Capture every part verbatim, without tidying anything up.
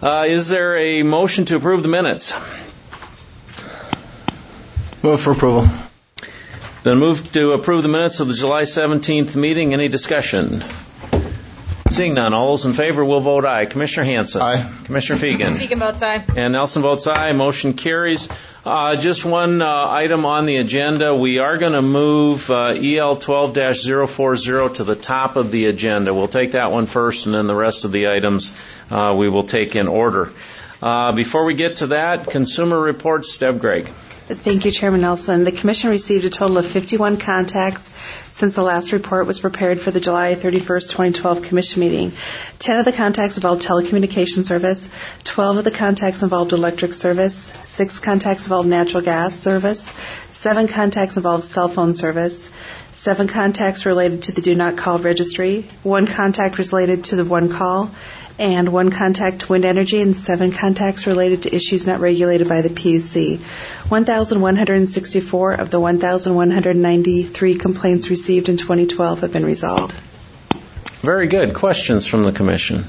Uh, is there a motion to approve the minutes? Move for approval. Then move to approve the minutes of the July seventeenth meeting. Any discussion? Seeing none, all those in favor will vote aye. Commissioner Hansen. Aye. Commissioner Fegan. Fegan votes aye. And Nelson votes aye. Motion carries. Uh, just one uh, item on the agenda. We are going to move uh, E L twelve dash zero four zero to the top of the agenda. We'll take that one first, and then the rest of the items uh, we will take in order. Uh, before we get to that, consumer reports. Deb Gregg. Thank you, Chairman Nelson. The Commission received a total of fifty-one contacts since the last report was prepared for the July thirty-first, twenty twelve Commission meeting. Ten of the contacts involved telecommunication service, twelve of the contacts involved electric service, six contacts involved natural gas service, seven contacts involved cell phone service, seven contacts related to the Do Not Call registry, one contact related to the One Call, and one contact to wind energy, and seven contacts related to issues not regulated by the P U C. one thousand one hundred sixty-four of the one thousand one hundred ninety-three complaints received in twenty twelve have been resolved. Very good. Questions from the Commission?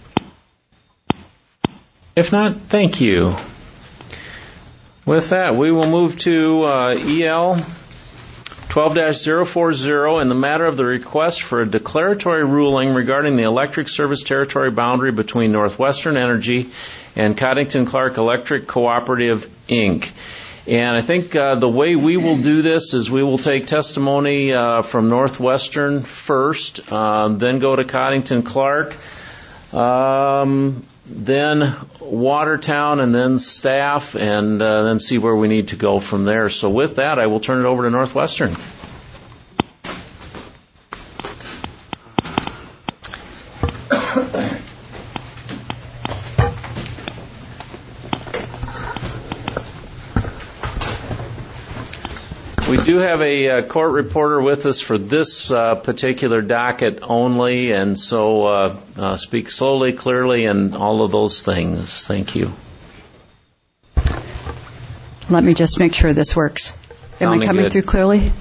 If not, thank you. With that, we will move to uh, E L twelve dash zero four zero in the matter of the request for a declaratory ruling regarding the electric service territory boundary between Northwestern Energy and Coddington Clark Electric Cooperative, Incorporated. And I think uh, the way we will do this is we will take testimony uh, from Northwestern first, uh, then go to Coddington Clark, um, then Watertown, and then staff, and uh, then see where we need to go from there. So with that, I will turn it over to Northwestern. We do have a uh, court reporter with us for this uh, particular docket only, and so uh, uh, speak slowly, clearly, and all of those things. Thank you. Let me just make sure this works. Am Sounding I coming good. through clearly?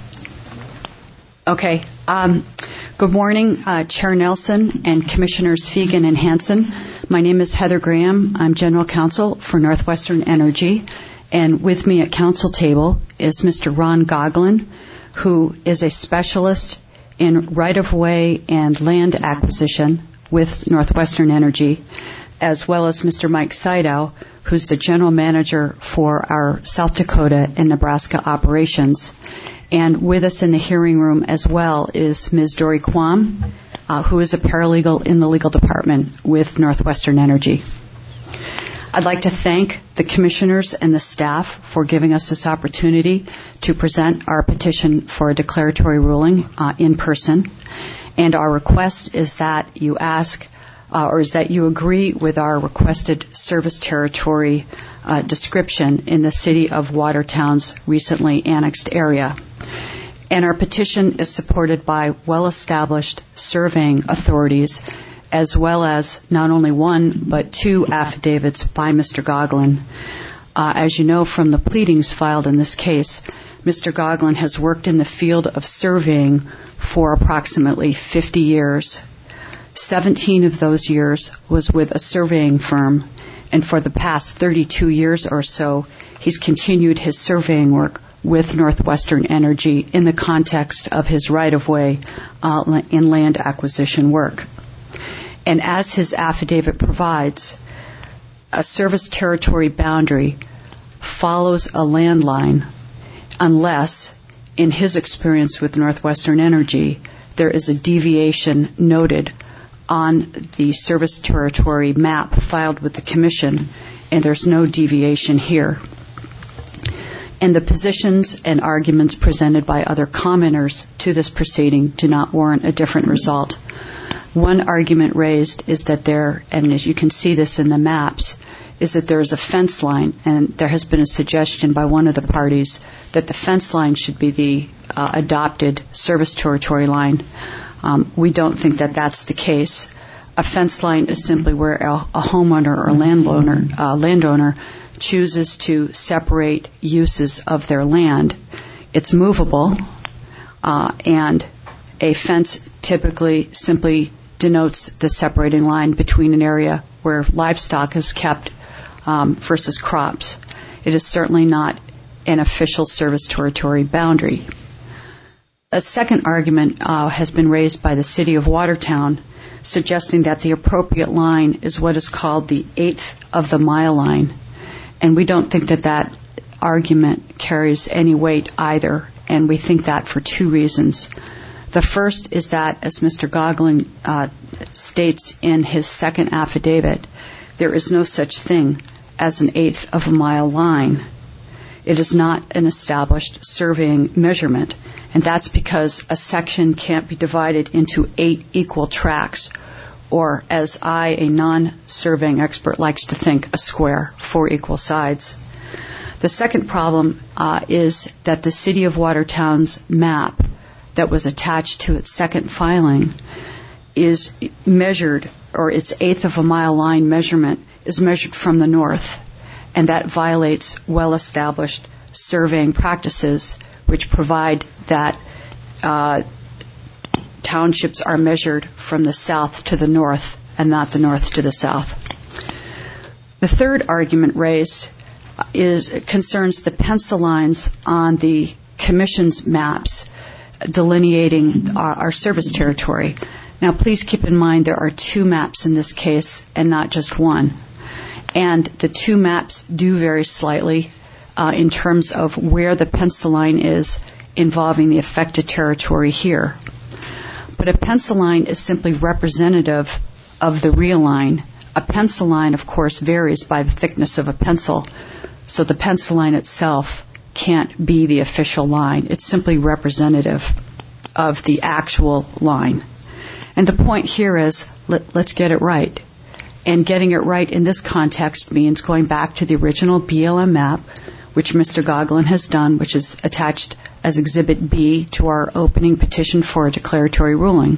Okay. Um, good morning, uh, Chair Nelson and Commissioners Fegan and Hansen. My name is Heather Graham. I'm General Counsel for Northwestern Energy. And with me at council table is Mister Ron Goglin, who is a specialist in right-of-way and land acquisition with Northwestern Energy, as well as Mister Mike Sydow, who's the general manager for our South Dakota and Nebraska operations. And with us in the hearing room as well is Miz Dory Quam, uh, who is a paralegal in the legal department with Northwestern Energy. I'd like to thank the commissioners and the staff for giving us this opportunity to present our petition for a declaratory ruling uh, in person. And our request is that you ask, uh, or is that you agree with our requested service territory uh, description in the city of Watertown's recently annexed area. And our petition is supported by well-established surveying authorities, as well as not only one, but two affidavits by Mister Goglin. Uh, as you know from the pleadings filed in this case, Mister Goglin has worked in the field of surveying for approximately fifty years. seventeen of those years was with a surveying firm, and for the past thirty-two years or so, he's continued his surveying work with Northwestern Energy in the context of his right-of-way uh, in land acquisition work. And as his affidavit provides, a service territory boundary follows a landline unless, in his experience with Northwestern Energy, there is a deviation noted on the service territory map filed with the Commission, and there's no deviation here. And the positions and arguments presented by other commenters to this proceeding do not warrant a different result. One argument raised is that there, and as you can see this in the maps, is that there is a fence line, and there has been a suggestion by one of the parties that the fence line should be the uh, adopted service territory line. Um, we don't think that that's the case. A fence line is simply where a, a homeowner or landowner, uh, landowner chooses to separate uses of their land. It's movable, uh, and a fence typically simply denotes the separating line between an area where livestock is kept um, versus crops. It is certainly not an official service territory boundary. A second argument uh, has been raised by the City of Watertown, suggesting that the appropriate line is what is called the eighth of the mile line. And we don't think that that argument carries any weight either, and we think that for two reasons. The first is that, as Mister Goglin uh, states in his second affidavit, there is no such thing as an eighth of a mile line. It is not an established surveying measurement, and that's because a section can't be divided into eight equal tracts, or, as I, a non-surveying expert, likes to think, a square, four equal sides. The second problem uh, is that the City of Watertown's map that was attached to its second filing is measured, or its eighth of a mile line measurement is measured from the north, and that violates well-established surveying practices, which provide that uh, townships are measured from the south to the north and not the north to the south. The third argument raised is concerns the pencil lines on the Commission's maps delineating our, our service territory. Now, please keep in mind there are two maps in this case and not just one. And the two maps do vary slightly uh, in terms of where the pencil line is involving the affected territory here. But a pencil line is simply representative of the real line. A pencil line, of course, varies by the thickness of a pencil, so the pencil line itself can't be the official line. It's simply representative of the actual line. And the point here is, let, let's get it right. And getting it right in this context means going back to the original B L M map, which Mister Goglin has done, which is attached as Exhibit B to our opening petition for a declaratory ruling.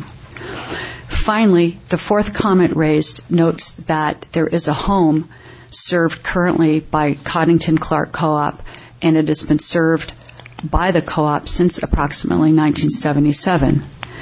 Finally, the fourth comment raised notes that there is a home served currently by Coddington Clark Co-op, and it has been served by the co-op since approximately nineteen seventy-seven.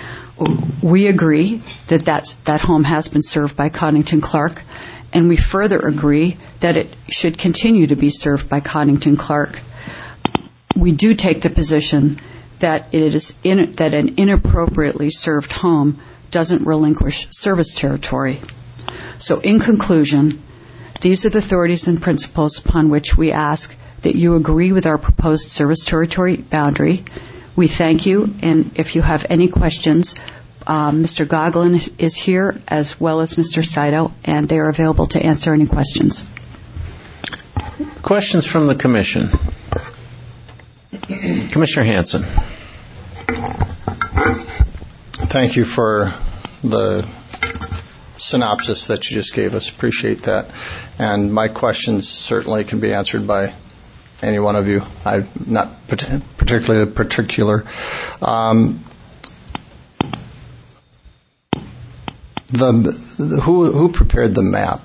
We agree that that, that home has been served by Coddington Clark, and we further agree that it should continue to be served by Coddington Clark. We do take the position that it is in, that an inappropriately served home doesn't relinquish service territory. So in conclusion, these are the authorities and principles upon which we ask that you agree with our proposed service territory boundary. We thank you, and if you have any questions, um, Mister Goglin is here, as well as Mister Saito, and they are available to answer any questions. Questions from the Commission? Commissioner Hanson. Thank you for the synopsis that you just gave us. Appreciate that. And my questions certainly can be answered by any one of you. I'm not particularly particular. Um, the who who prepared the map?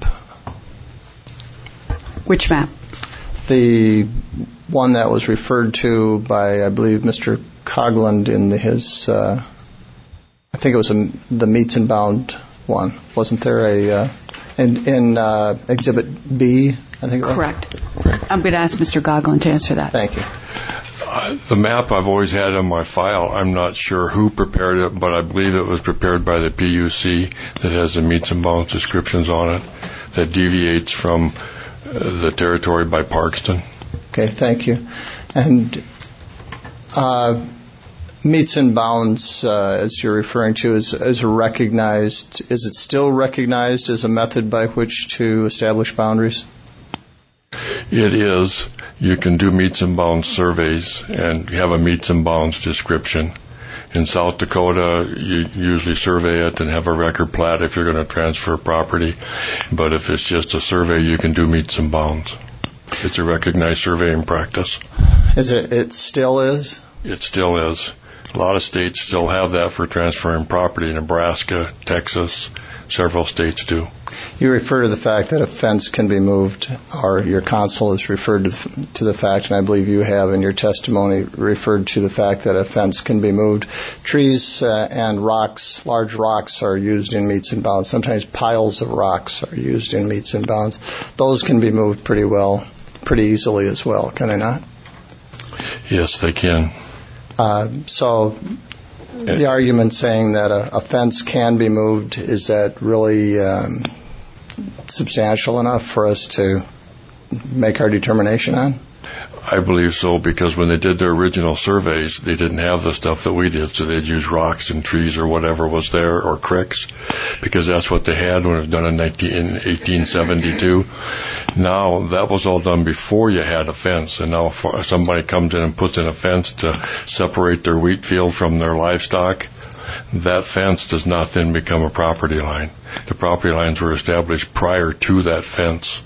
Which map? The one that was referred to by, I believe, Mister Cogland in the, his. Uh, I think it was a, the meets and bound one. Wasn't there a uh, in, in uh, Exhibit B? I think it was. Correct. I'm going to ask Mister Goglin to answer that. Thank you. Uh, the map I've always had in my file, I'm not sure who prepared it, but I believe it was prepared by the P U C that has the meets and bounds descriptions on it that deviates from uh, the territory by Parkston. Okay, thank you. And uh, meets and bounds, uh, as you're referring to, is, is recognized, is it still recognized as a method by which to establish boundaries? It is. You can do meets and bounds surveys and have a meets and bounds description. In South Dakota, you usually survey it and have a record plat if you're going to transfer property. But if it's just a survey, you can do meets and bounds. It's a recognized surveying practice. Is it? It still is? It still is. A lot of states still have that for transferring property. Nebraska, Texas, several states do. You refer to the fact that a fence can be moved, or your counsel has referred to the, to the fact, and I believe you have in your testimony referred to the fact that a fence can be moved. Trees uh, and rocks, large rocks, are used in meets and bounds. Sometimes piles of rocks are used in meets and bounds. Those can be moved pretty well, pretty easily as well, can they not? Yes, they can. Uh, so the argument saying that a, a fence can be moved, is that really um, substantial enough for us to make our determination on? I believe so, because when they did their original surveys, they didn't have the stuff that we did, so they'd use rocks and trees or whatever was there, or cricks, because that's what they had when it was done in, nineteen, in eighteen seventy-two. Now, that was all done before you had a fence, and now if somebody comes in and puts in a fence to separate their wheat field from their livestock, that fence does not then become a property line. The property lines were established prior to that fence.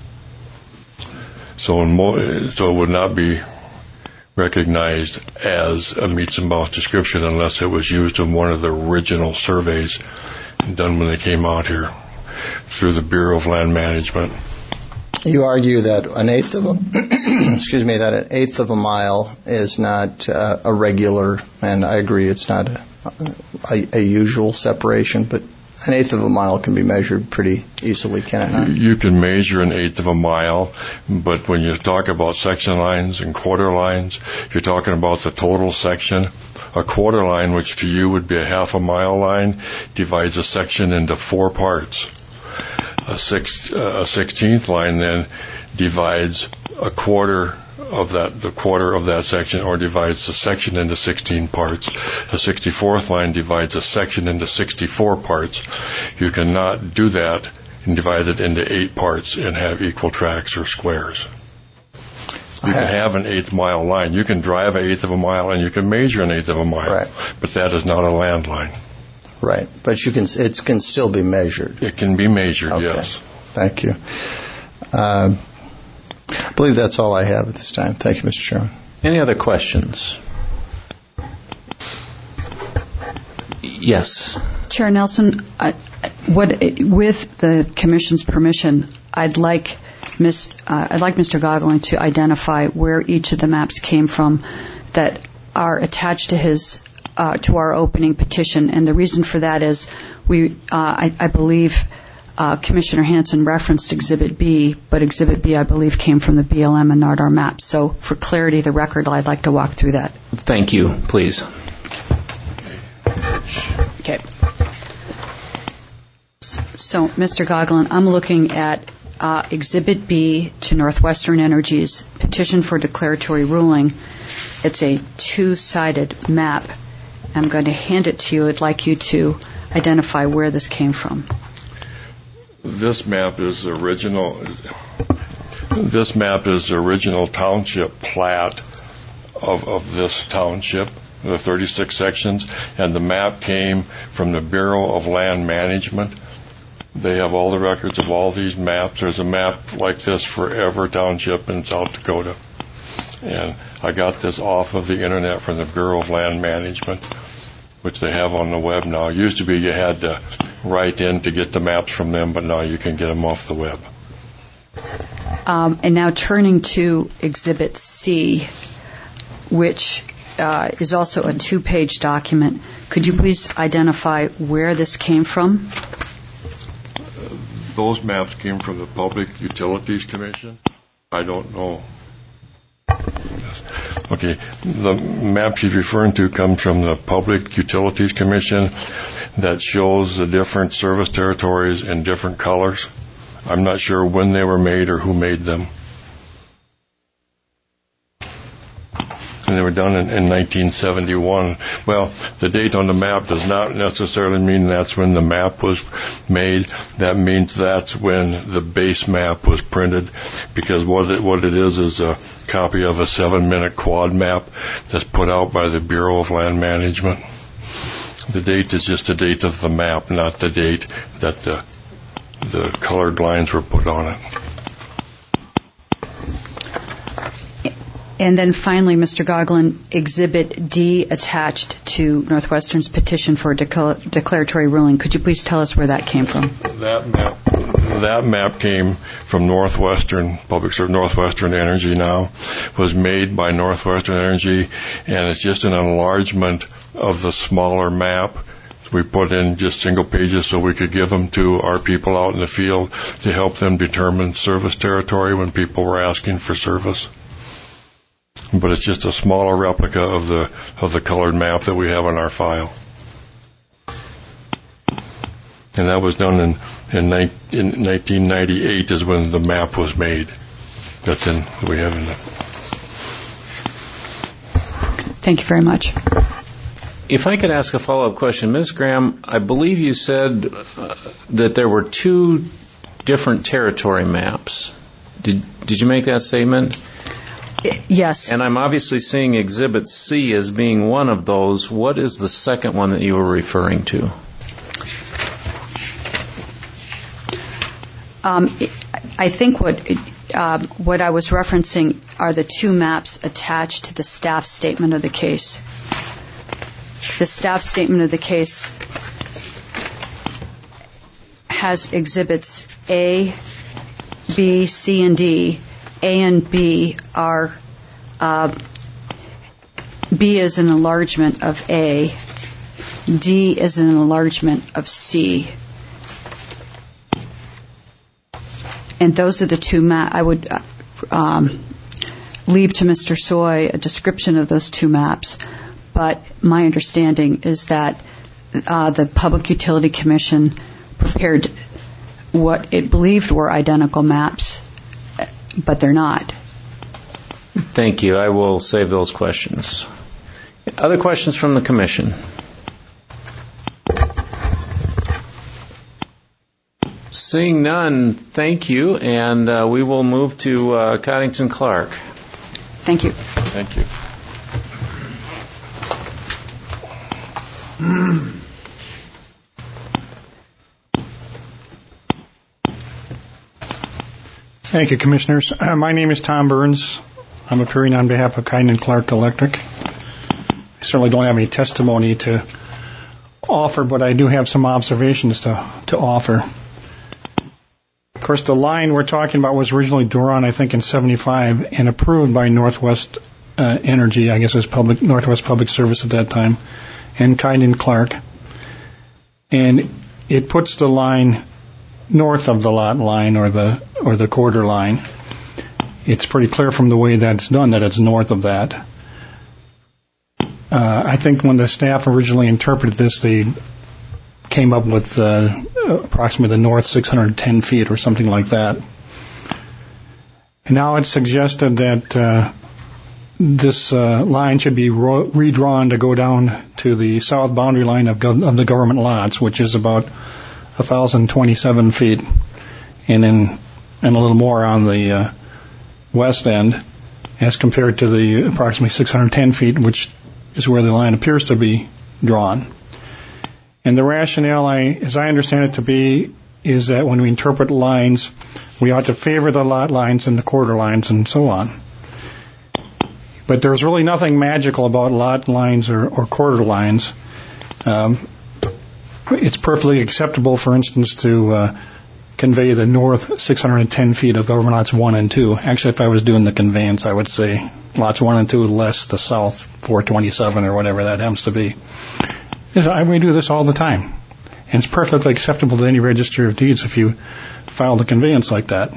So, in mo- so it would not be recognized as a meets and bounds description unless it was used in one of the original surveys done when they came out here through the Bureau of Land Management. You argue that an eighth of a excuse me that an eighth of a mile is not uh, a regular, and I agree it's not a, a, a usual separation, but an eighth of a mile can be measured pretty easily, can it not? You can measure an eighth of a mile, but when you talk about section lines and quarter lines, you're talking about the total section. A quarter line, which to you would be a half a mile line, divides a section into four parts. A, six, uh, a sixteenth line then divides a quarter of that, the quarter of that section, or divides the section into sixteen parts. A sixty-fourth line divides a section into sixty-four parts. You cannot do that and divide it into eight parts and have equal tracts or squares. You can have an eighth mile line. You can drive an eighth of a mile and you can measure an eighth of a mile, right, but that is not a land line. Right, but you can, it can still be measured. It can be measured, okay. Yes. Thank you. Uh, I believe that's all I have at this time. Thank you, Mister Chairman. Any other questions? Yes. Chair Nelson, I, what, with the Commission's permission, I'd like Miz, uh, I'd like Mister Gogolin to identify where each of the maps came from that are attached to his uh, to our opening petition, and the reason for that is we, uh, I, I believe. Uh, Commissioner Hanson referenced Exhibit B, but Exhibit B, I believe, came from the B L M and NARDAR maps. So for clarity of the record, I'd like to walk through that. Thank you. Please. Okay. So, Mister Gogolin, I'm looking at uh, Exhibit B to Northwestern Energy's petition for declaratory ruling. It's a two-sided map. I'm going to hand it to you. I'd like you to identify where this came from. This map is the original. This map is the original township plat of of this township, the thirty-six sections, and the map came from the Bureau of Land Management. They have all the records of all these maps. There's a map like this for every township in South Dakota, and I got this off of the internet from the Bureau of Land Management, which they have on the web now. It used to be you had to write in to get the maps from them, but now you can get them off the web. Um, and now turning to Exhibit C, which uh, is also a two-page document, could you please identify where this came from? Those maps came from the Public Utilities Commission. I don't know. Okay, the map she's referring to comes from the Public Utilities Commission that shows the different service territories in different colors. I'm not sure when they were made or who made them. And they were done in, in nineteen seventy-one. Well, the date on the map does not necessarily mean that's when the map was made. That means that's when the base map was printed, because what it, what it is is a copy of a seven-minute quad map that's put out by the Bureau of Land Management. The date is just the date of the map, not the date that the the colored lines were put on it. And then finally, Mister Goglin, Exhibit D attached to Northwestern's petition for a decla- declaratory ruling. Could you please tell us where that came from? That map, that map came from Northwestern Public Service, Northwestern Energy now, was made by Northwestern Energy, and it's just an enlargement of the smaller map. We put in just single pages so we could give them to our people out in the field to help them determine service territory when people were asking for service. But it's just a smaller replica of the of the colored map that we have in our file. And that was done in in, in nineteen ninety-eight is when the map was made. That's in we have in it. Thank you very much. If I could ask a follow-up question, Miz Graham, I believe you said uh, that there were two different territory maps. Did did you make that statement? Yes. And I'm obviously seeing Exhibit C as being one of those. What is the second one that you were referring to? Um, I think what uh, what I was referencing are the two maps attached to the staff statement of the case. The staff statement of the case has exhibits A, B, C, and D. A and B are, uh, B is an enlargement of A, D is an enlargement of C. And those are the two maps. I would um, leave to Mister Soy a description of those two maps. But my understanding is that uh, the Public Utility Commission prepared what it believed were identical maps, but they're not. Thank you. I will save those questions. Other questions from the Commission? Seeing none, thank you, and uh, we will move to uh, Coddington Clark. Thank you. Thank you. Thank you, Commissioners. Uh, my name is Tom Burns. I'm appearing on behalf of Coddington Clark Electric. I certainly don't have any testimony to offer, but I do have some observations to, to offer. Of course, the line we're talking about was originally drawn, I think, in seventy-five and approved by Northwest uh, Energy, I guess it was public, Northwest Public Service at that time, and Coddington Clark. And it puts the line north of the lot line or the or the quarter line. It's pretty clear from the way that's done that it's north of that. Uh, I think when the staff originally interpreted this, they came up with uh, approximately the north six hundred ten feet or something like that. And now it's suggested that uh, this uh, line should be ro- redrawn to go down to the south boundary line of, gov- of the government lots, which is about one thousand twenty-seven feet, and in and a little more on the uh, west end, as compared to the approximately six hundred ten feet, which is where the line appears to be drawn. And the rationale, I, as I understand it to be, is that when we interpret lines, we ought to favor the lot lines and the quarter lines and so on. But there's really nothing magical about lot lines or, or quarter lines. Um, it's perfectly acceptable, for instance, to uh, convey the north six hundred ten feet of government lots one and two. Actually, if I was doing the conveyance, I would say lots one and two less the south four twenty-seven or whatever that happens to be. We do this all the time. And it's perfectly acceptable to any register of deeds if you file the conveyance like that.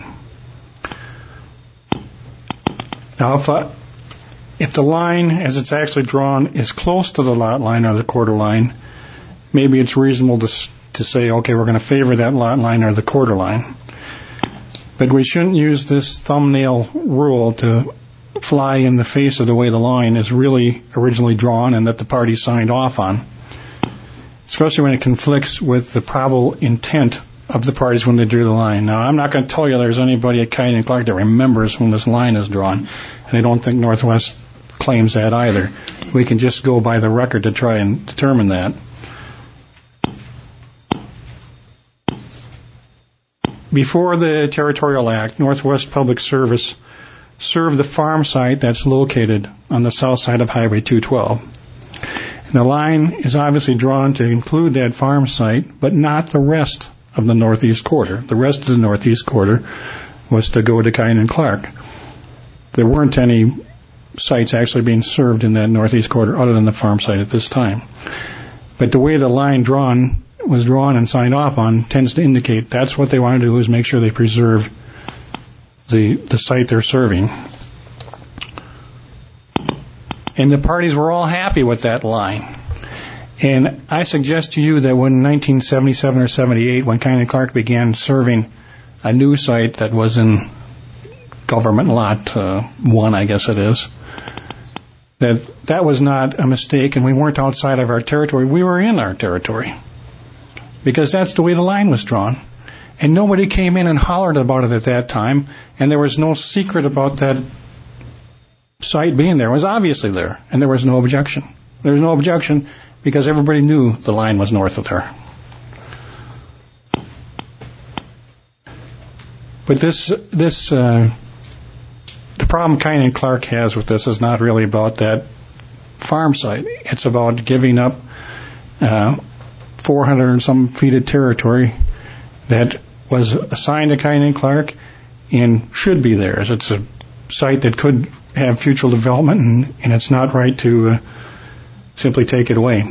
Now, if, uh, if the line, as it's actually drawn, is close to the lot line or the quarter line, maybe it's reasonable to, to say, okay, we're going to favor that lot line or the quarter line. But we shouldn't use this thumbnail rule to fly in the face of the way the line is really originally drawn and that the parties signed off on, especially when it conflicts with the probable intent of the parties when they drew the line. Now, I'm not going to tell you there's anybody at Coddington Clark that remembers when this line is drawn, and I don't think Northwest claims that either. We can just go by the record to try and determine that. Before the Territorial Act, Northwest Public Service serve the farm site that's located on the south side of Highway two twelve. And the line is obviously drawn to include that farm site, but not the rest of the northeast quarter. The rest of the northeast quarter was to go to Kine and Clark. There weren't any sites actually being served in that northeast quarter other than the farm site at this time. But the way the line drawn was drawn and signed off on tends to indicate that's what they want to do, is make sure they preserve the the site they're serving. And the parties were all happy with that line. And I suggest to you that when nineteen seventy-seven or seventy-eight, when Kine and Clark began serving a new site that was in government lot uh, one, I guess it is, that that was not a mistake, and we weren't outside of our territory. We were in our territory, because that's the way the line was drawn. And nobody came in and hollered about it at that time, and there was no secret about that site being there. It was obviously there, and there was no objection. There was no objection because everybody knew the line was north of her. But this, this, uh, the problem Kine and Clark has with this is not really about that farm site. It's about giving up uh, four hundred and some feet of territory that was assigned to Kine and Clark and should be theirs. It's a site that could have future development, and, and it's not right to uh, simply take it away.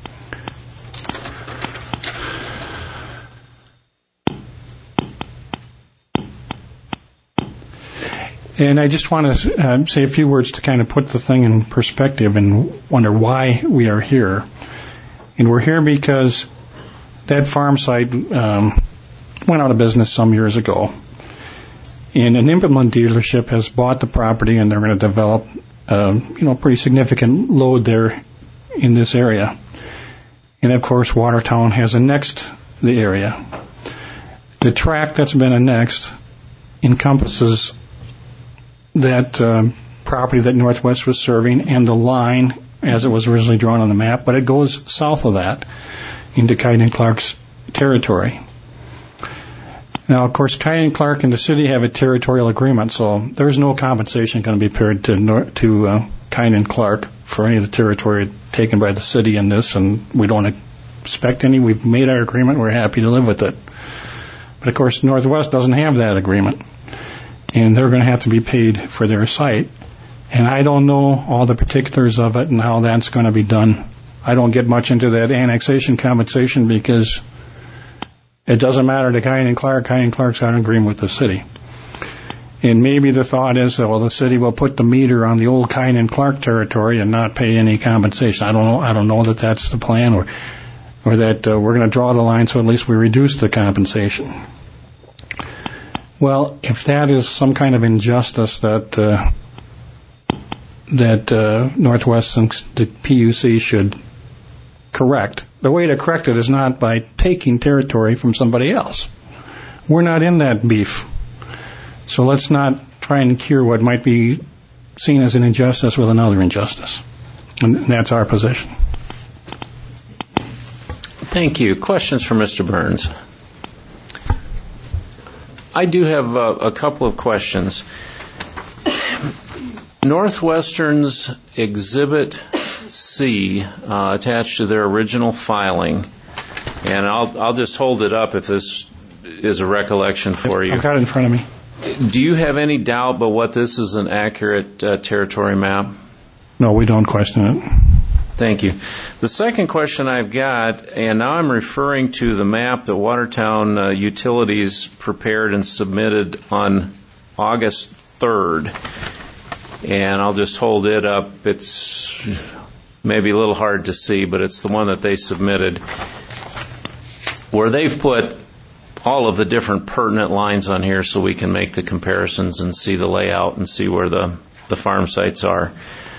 And I just want to uh, say a few words to kind of put the thing in perspective and wonder why we are here. And we're here because that farm site um, went out of business some years ago. And an implement dealership has bought the property, and they're going to develop uh, you know, a pretty significant load there in this area. And, of course, Watertown has annexed the area. The tract that's been annexed encompasses that uh, property that Northwest was serving and the line as it was originally drawn on the map, but it goes south of that into Kine and Clark's territory. Now, of course, Kine and Clark and the city have a territorial agreement, so there's no compensation going to be paid to Nor- to uh, Kine and Clark for any of the territory taken by the city in this, and we don't expect any. We've made our agreement. We're happy to live with it. But, of course, Northwest doesn't have that agreement, and they're going to have to be paid for their site. And I don't know all the particulars of it and how that's going to be done. I don't get much into that annexation compensation because it doesn't matter to Kine and Clark. Kine and Clark's on agreement with the city. And maybe the thought is that, well, the city will put the meter on the old Kine and Clark territory and not pay any compensation. I don't know. I don't know that that's the plan, or or that uh, we're going to draw the line so at least we reduce the compensation. Well, if that is some kind of injustice that uh, that uh, Northwest thinks the P U C should correct, the way to correct it is not by taking territory from somebody else. We're not in that beef. So let's not try and cure what might be seen as an injustice with another injustice. And that's our position. Thank you. Questions for Mister Burns? I do have a, a couple of questions. Northwestern's Exhibit C uh, attached to their original filing, and I'll I'll just hold it up if this is a recollection for you. I've got it in front of me. Do you have any doubt but what this is an accurate uh, territory map? No, we don't question it. Thank you. The second question I've got, and now I'm referring to the map that Watertown uh, Utilities prepared and submitted on August third. And I'll just hold it up. It's maybe a little hard to see, but it's the one that they submitted, where they've put all of the different pertinent lines on here so we can make the comparisons and see the layout and see where the, the farm sites are.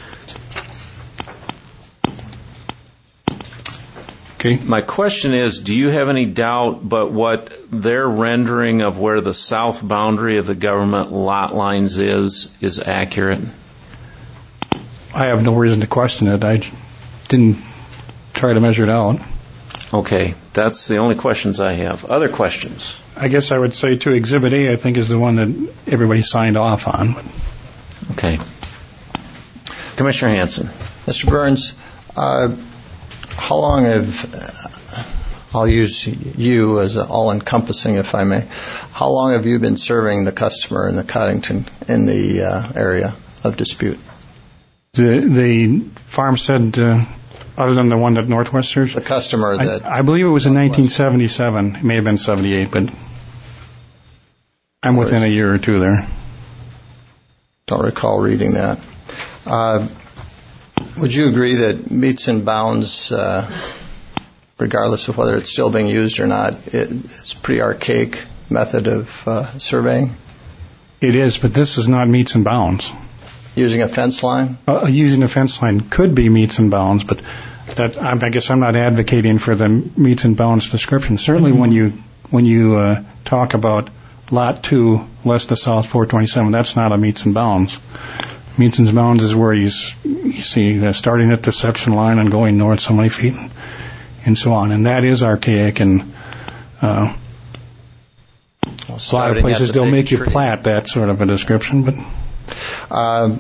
Okay. My question is, do you have any doubt but what their rendering of where the south boundary of the government lot lines is, is accurate? I have no reason to question it. I didn't try to measure it out. Okay. That's the only questions I have. Other questions? I guess I would say, too, Exhibit A, I think, is the one that everybody signed off on. Okay. Commissioner Hanson. Mister Burns, uh, how long have, I'll use you as all-encompassing if I may, how long have you been serving the customer in the Coddington, in the uh, area of dispute? The, the farmstead, uh, other than the one that Northwest serves? The customer that... I, I believe it was in nineteen seventy-seven. It may have been seventy-eight, but I'm within a year or two there. Don't recall reading that. Uh, would you agree that meets and bounds, uh, regardless of whether it's still being used or not, it, it's a pretty archaic method of uh, surveying? It is, but this is not meets and bounds. Using a fence line? Uh, using a fence line could be meets and bounds, but that I guess I'm not advocating for the meets and bounds description. Certainly, mm-hmm. when you when you uh, talk about Lot two, west of South four twenty-seven, that's not a meets and bounds. Meets and bounds is where you, you see uh, starting at the section line and going north so many feet, and so on. And that is archaic, and uh, well, a lot of places they'll make tree. you plat that sort of a description, but. Uh,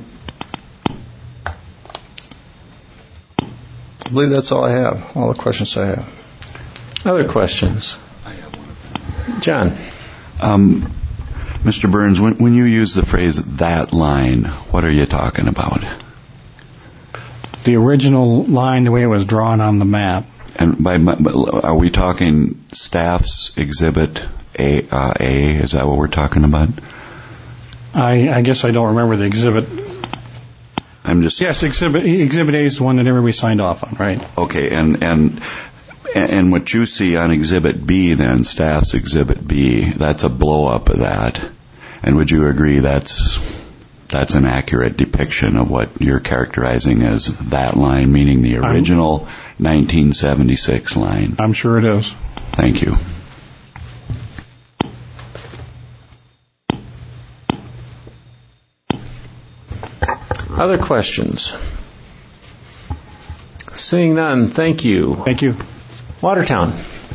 I believe that's all I have, all the questions I have. Other questions? John. Um, Mister Burns, when, when you use the phrase that line, what are you talking about? The original line, the way it was drawn on the map. And by are we talking staff's exhibit A? Uh, A? Is that what we're talking about? I, I guess I don't remember the exhibit. I'm just yes, exhibit exhibit A is the one that everybody signed off on, right? Okay, and and and what you see on exhibit B, then staff's exhibit B, that's a blow up of that. And would you agree that's that's an accurate depiction of what you're characterizing as that line, meaning the original I'm, nineteen seventy-six line? I'm sure it is. Thank you. Other questions? Seeing none, thank you. Thank you. Watertown.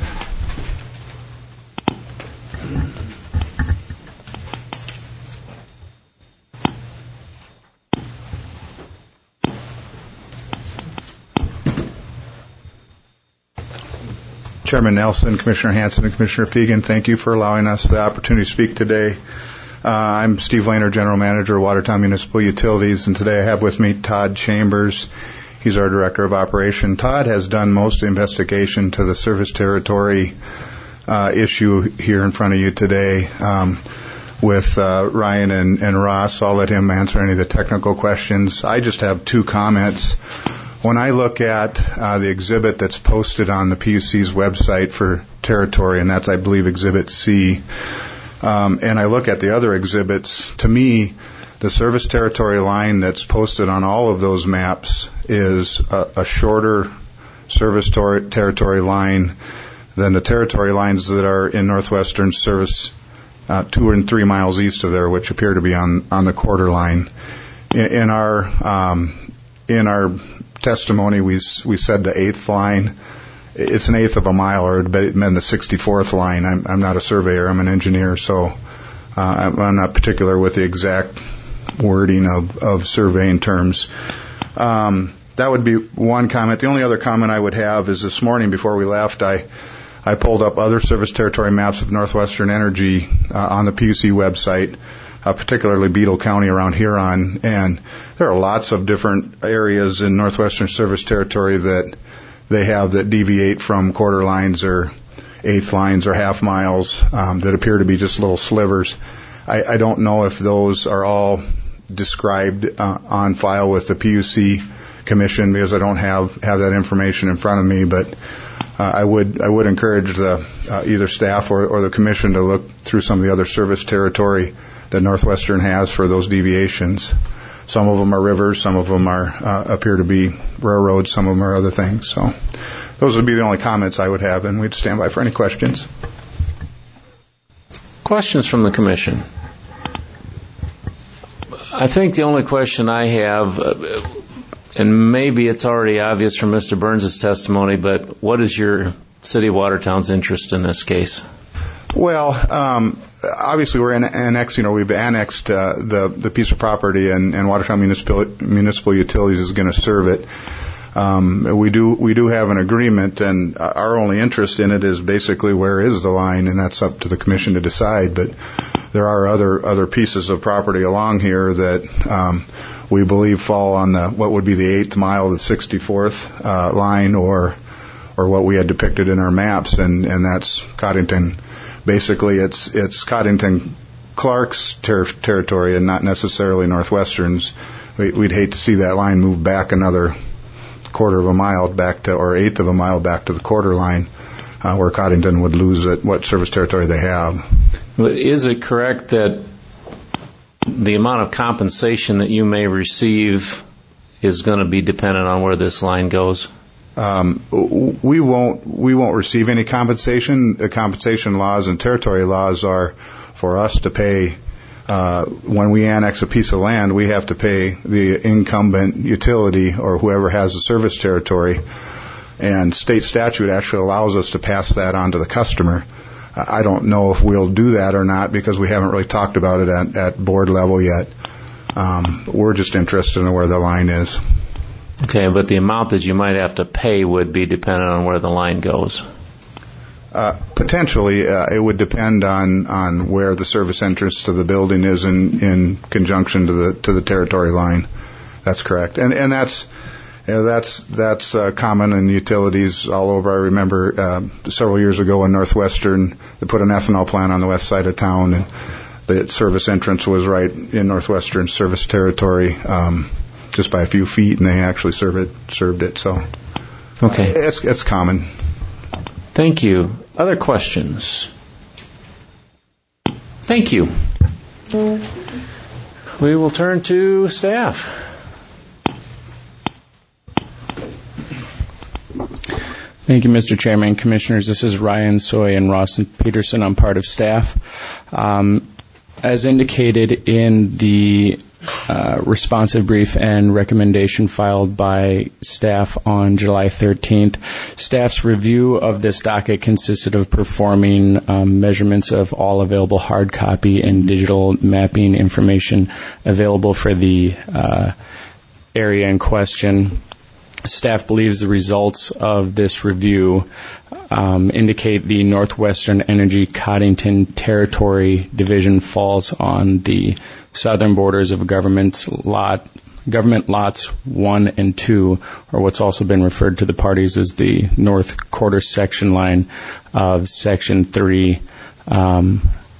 Chairman Nelson, Commissioner Hanson, and Commissioner Fegan, thank you for allowing us the opportunity to speak today. Uh, I'm Steve Lehner, General Manager of Watertown Municipal Utilities, and today I have with me Todd Chambers. He's our Director of Operation. Todd has done most of the investigation to the service territory uh, issue here in front of you today um, with uh, Ryan and, and Ross. I'll let him answer any of the technical questions. I just have two comments. When I look at uh, the exhibit that's posted on the P U C's website for territory, and that's, I believe, Exhibit C, Um, and I look at the other exhibits, to me, the service territory line that's posted on all of those maps is a, a shorter service tor- territory line than the territory lines that are in Northwestern service uh, two and three miles east of there, which appear to be on, on the quarter line. In, in our um, in our testimony, we we said the eighth line. It's an eighth of a mile, or it meant the sixty-fourth line. I'm, I'm not a surveyor. I'm an engineer, so uh, I'm, I'm not particular with the exact wording of, of surveying terms. Um, that would be one comment. The only other comment I would have is this morning before we left, I I pulled up other service territory maps of Northwestern Energy uh, on the P U C website, uh, particularly Beetle County around Huron, and there are lots of different areas in Northwestern service territory that they have that deviate from quarter lines or eighth lines or half miles um, that appear to be just little slivers. I, I don't know if those are all described uh, on file with the P U C Commission because I don't have, have that information in front of me, but uh, I would I would encourage the uh, either staff or, or the Commission to look through some of the other service territory that Northwestern has for those deviations. Some of them are rivers, some of them are uh, appear to be railroads, some of them are other things. So those would be the only comments I would have, and we'd stand by for any questions. Questions from the Commission? I think the only question I have, uh, and maybe it's already obvious from Mister Burns' testimony, but what is your City of Watertown's interest in this case? Well, um, obviously we're an- annexing, or we've annexed uh, the the piece of property, and, and Watertown Municipal Municipal Utilities is going to serve it. Um, we do we do have an agreement, and our only interest in it is basically where is the line, and that's up to the commission to decide. But there are other other pieces of property along here that um, we believe fall on the what would be the eighth mile of the sixty-fourth uh, line, or or what we had depicted in our maps, and, and that's Coddington. Basically, it's it's Coddington Clark's ter- territory, and not necessarily Northwestern's. We, we'd hate to see that line move back another quarter of a mile back to, or eighth of a mile back to the quarter line, uh, where Coddington would lose at what service territory they have. Is it correct that the amount of compensation that you may receive is going to be dependent on where this line goes? Um, we won't we won't receive any compensation. The compensation laws and territory laws are for us to pay. Uh, when we annex a piece of land, we have to pay the incumbent utility or whoever has the service territory, and state statute actually allows us to pass that on to the customer. I don't know if we'll do that or not, because we haven't really talked about it at, at board level yet. Um, we're just interested in where the line is. Okay, but the amount that you might have to pay would be dependent on where the line goes. Uh, potentially, uh, it would depend on, on where the service entrance to the building is in, in conjunction to the to the territory line. That's correct, and and that's you know, that's that's uh, common in utilities all over. I remember uh, several years ago in Northwestern, they put an ethanol plant on the west side of town, and the service entrance was right in Northwestern service territory, um, just by a few feet, and they actually served it served it. So, okay, uh, it's it's common. Thank you. Other questions? Thank you. We will turn to staff. Thank you, Mister Chairman. Commissioners, this is Ryan Soy and Ross Peterson. I'm part of staff. Um, as indicated in the uh, responsive brief and recommendation filed by staff on July thirteenth, staff's review of this docket consisted of performing um, measurements of all available hard copy and digital mapping information available for the uh, area in question. Staff believes the results of this review um, indicate the Northwestern Energy Coddington Territory Division falls on the southern borders of government lot, government lots one and two, or what's also been referred to the parties as the north quarter section line of Section three. Um,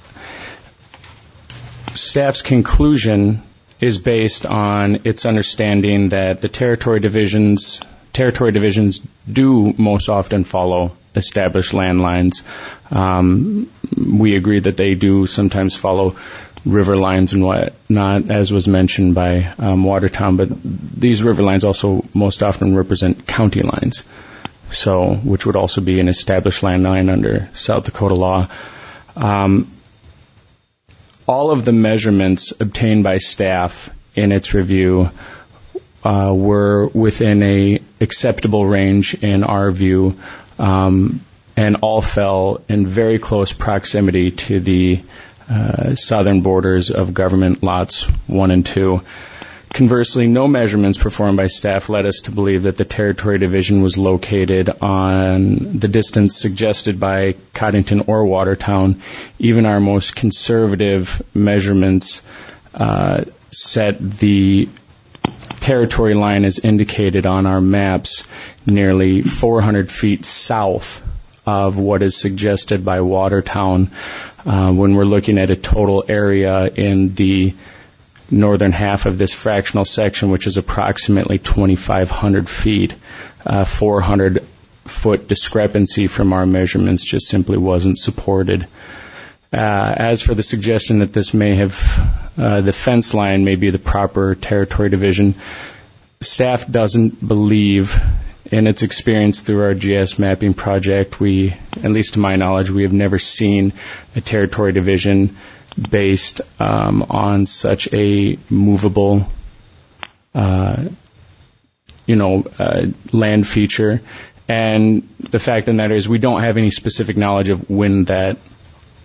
staff's conclusion is based on its understanding that the territory divisions territory divisions do most often follow established land lines. Um, we agree that they do sometimes follow river lines and whatnot, as was mentioned by um, Watertown, but these river lines also most often represent county lines, so which would also be an established land line under South Dakota law. Um, All of the measurements obtained by staff in its review uh, were within a acceptable range in our view, um, and all fell in very close proximity to the uh, southern borders of government lots one and two. Conversely, no measurements performed by staff led us to believe that the Territory Division was located on the distance suggested by Coddington or Watertown. Even our most conservative measurements uh, set the territory line as indicated on our maps nearly four hundred feet south of what is suggested by Watertown uh, when we're looking at a total area in the northern half of this fractional section, which is approximately twenty-five hundred feet. Uh, four hundred foot discrepancy from our measurements just simply wasn't supported. Uh, as for the suggestion that this may have, uh, the fence line may be the proper territory division, staff doesn't believe, in its experience through our G S mapping project, we, at least to my knowledge, we have never seen a territory division based um, on such a movable, uh, you know, uh, land feature. And the fact of the matter is we don't have any specific knowledge of when that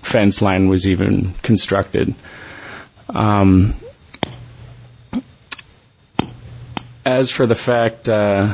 fence line was even constructed. Um, as for the fact, uh,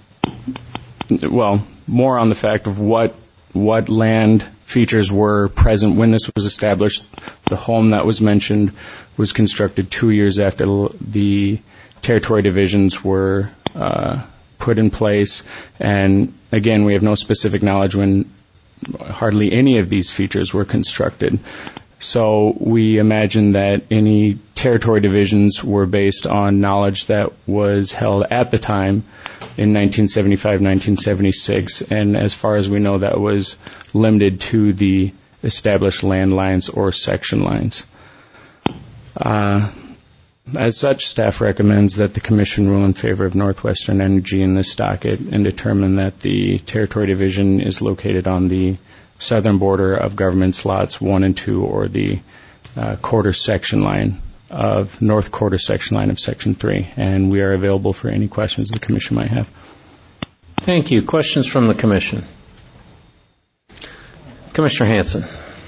well, more on the fact of what what land features were present when this was established. The home that was mentioned was constructed two years after the territory divisions were uh, put in place. And again, we have no specific knowledge when hardly any of these features were constructed. So we imagine that any territory divisions were based on knowledge that was held at the time in nineteen seventy-five, nineteen seventy-six, and as far as we know, that was limited to the established land lines or section lines. Uh, as such, staff recommends that the Commission rule in favor of Northwestern Energy in this docket and determine that the territory division is located on the southern border of government lots one and two, or the uh, quarter section line of north quarter section line of section three. And we are available for any questions the Commission might have. Thank you. Questions from the Commission? Commissioner Hanson.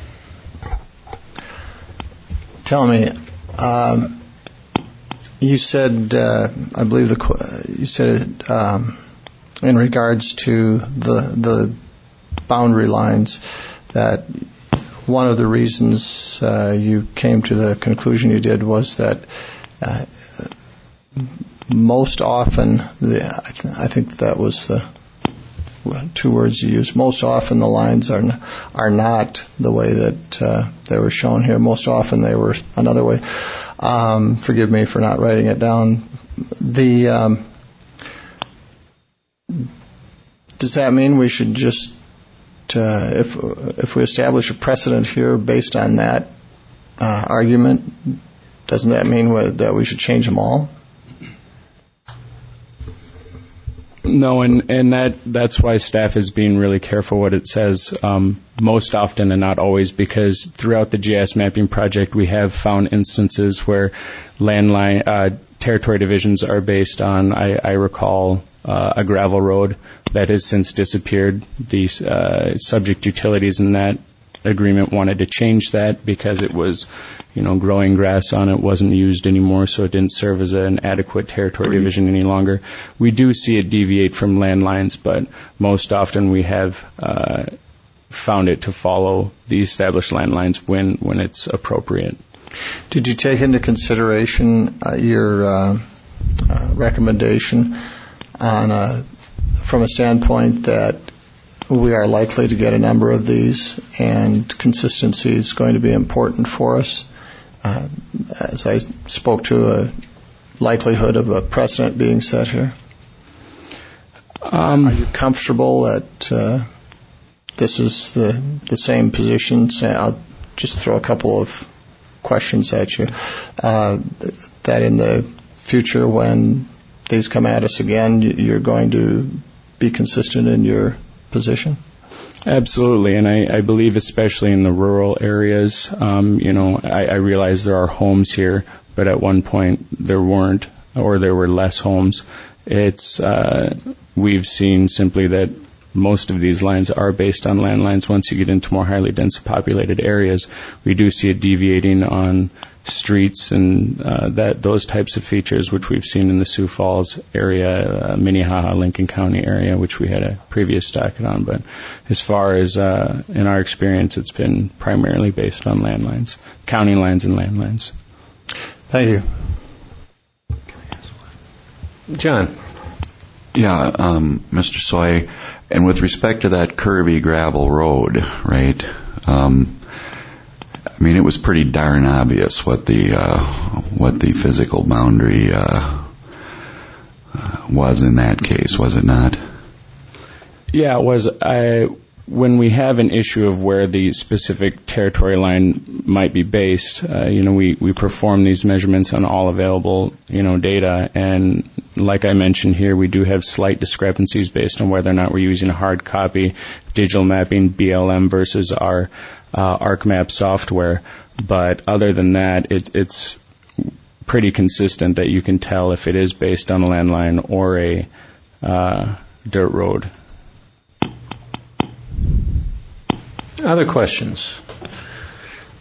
Tell me, um, you said, uh, I believe the you said um, in regards to the the boundary lines, that one of the reasons uh, you came to the conclusion you did was that uh, most often, the, I, th- I think that was the two words you used, most often the lines are n- are not the way that uh, they were shown here. Most often they were another way. Um, forgive me for not writing it down. The um, does that mean we should just Uh, if if we establish a precedent here based on that uh, argument, doesn't that mean that we should change them all? No, and, and that that's why staff is being really careful what it says, um, most often and not always, because throughout the G I S mapping project we have found instances where landline uh, territory divisions are based on, I, I recall, uh, a gravel road that has since disappeared. The uh, subject utilities in that agreement wanted to change that because it was, you know, growing grass on it, wasn't used anymore, so it didn't serve as an adequate territory division any longer. We do see it deviate from land lines, but most often we have uh, found it to follow the established land lines when, when it's appropriate. Did you take into consideration uh, your uh, uh, recommendation on a, from a standpoint that we are likely to get a number of these, and consistency is going to be important for us? Uh, as I spoke to a likelihood of a precedent being set here. Um, are you comfortable that uh, this is the the same position? Say, I'll just throw a couple of questions at you. Uh, that in the future, when these come at us again, you're going to be consistent in your position? Absolutely, and I, I believe especially in the rural areas, um, you know, I, I realize there are homes here, but at one point there weren't, or there were less homes. It's uh, we've seen simply that most of these lines are based on landlines. Once you get into more highly dense populated areas, we do see it deviating on streets and uh, that those types of features, which we've seen in the Sioux Falls area, uh, Minnehaha, Lincoln County area, which we had a previous docket on. But as far as uh, in our experience, it's been primarily based on landlines, county lines and landlines. Thank you. John. Yeah, um, Mister Soy, and with respect to that curvy gravel road, right? Um, I mean, it was pretty darn obvious what the uh, what the physical boundary uh, was in that case, was it not? Yeah, it was. I, when we have an issue of where the specific territory line might be based, uh, you know, we, we perform these measurements on all available, you know, data. And like I mentioned here, we do have slight discrepancies based on whether or not we're using a hard copy digital mapping B L M versus our uh, ArcMap software. But other than that, it, it's pretty consistent that you can tell if it is based on a landline or a uh, dirt road. Other questions?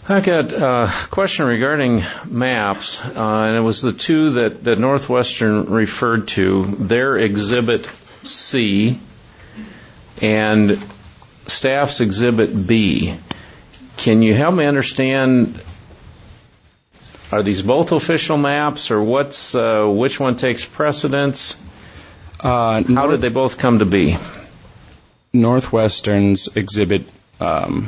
I got a question regarding maps, uh, and it was the two that, that Northwestern referred to, their Exhibit C and staff's Exhibit B. Can you help me understand, are these both official maps, or what's uh, which one takes precedence? Uh, How North- did they both come to be? Northwestern's Exhibit um,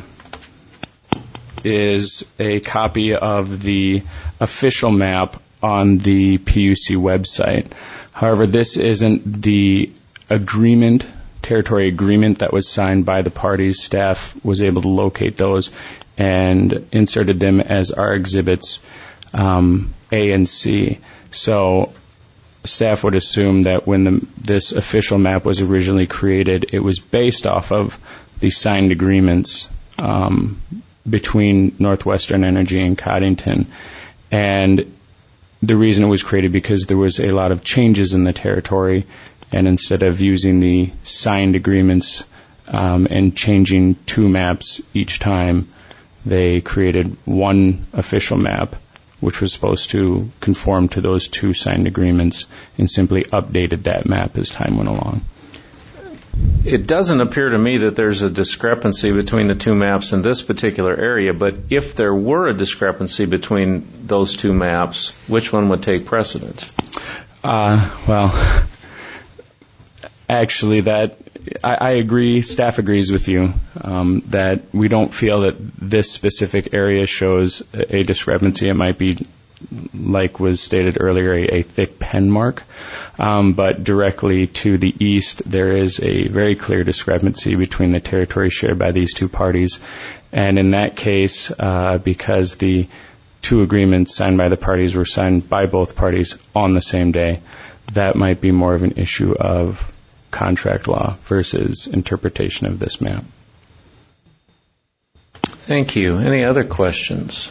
is a copy of the official map on the P U C website. However, this isn't the agreement, territory agreement that was signed by the parties. Staff was able to locate those and inserted them as our exhibits um, A and C. So staff would assume that when the, this official map was originally created, it was based off of the signed agreements um, between Northwestern Energy and Coddington. And the reason it was created because there was a lot of changes in the territory, and instead of using the signed agreements um, and changing two maps each time, they created one official map, which was supposed to conform to those two signed agreements, and simply updated that map as time went along. It doesn't appear to me that there's a discrepancy between the two maps in this particular area, but if there were a discrepancy between those two maps, which one would take precedence? Uh, well, actually, that I, I agree, staff agrees with you, um, that we don't feel that this specific area shows a, a discrepancy. It might be, like was stated earlier, a, a thick pen mark. Um, but directly to the east, there is a very clear discrepancy between the territory shared by these two parties. And in that case, uh, because the two agreements signed by the parties were signed by both parties on the same day, that might be more of an issue of contract law versus interpretation of this map. Thank you. Any other questions?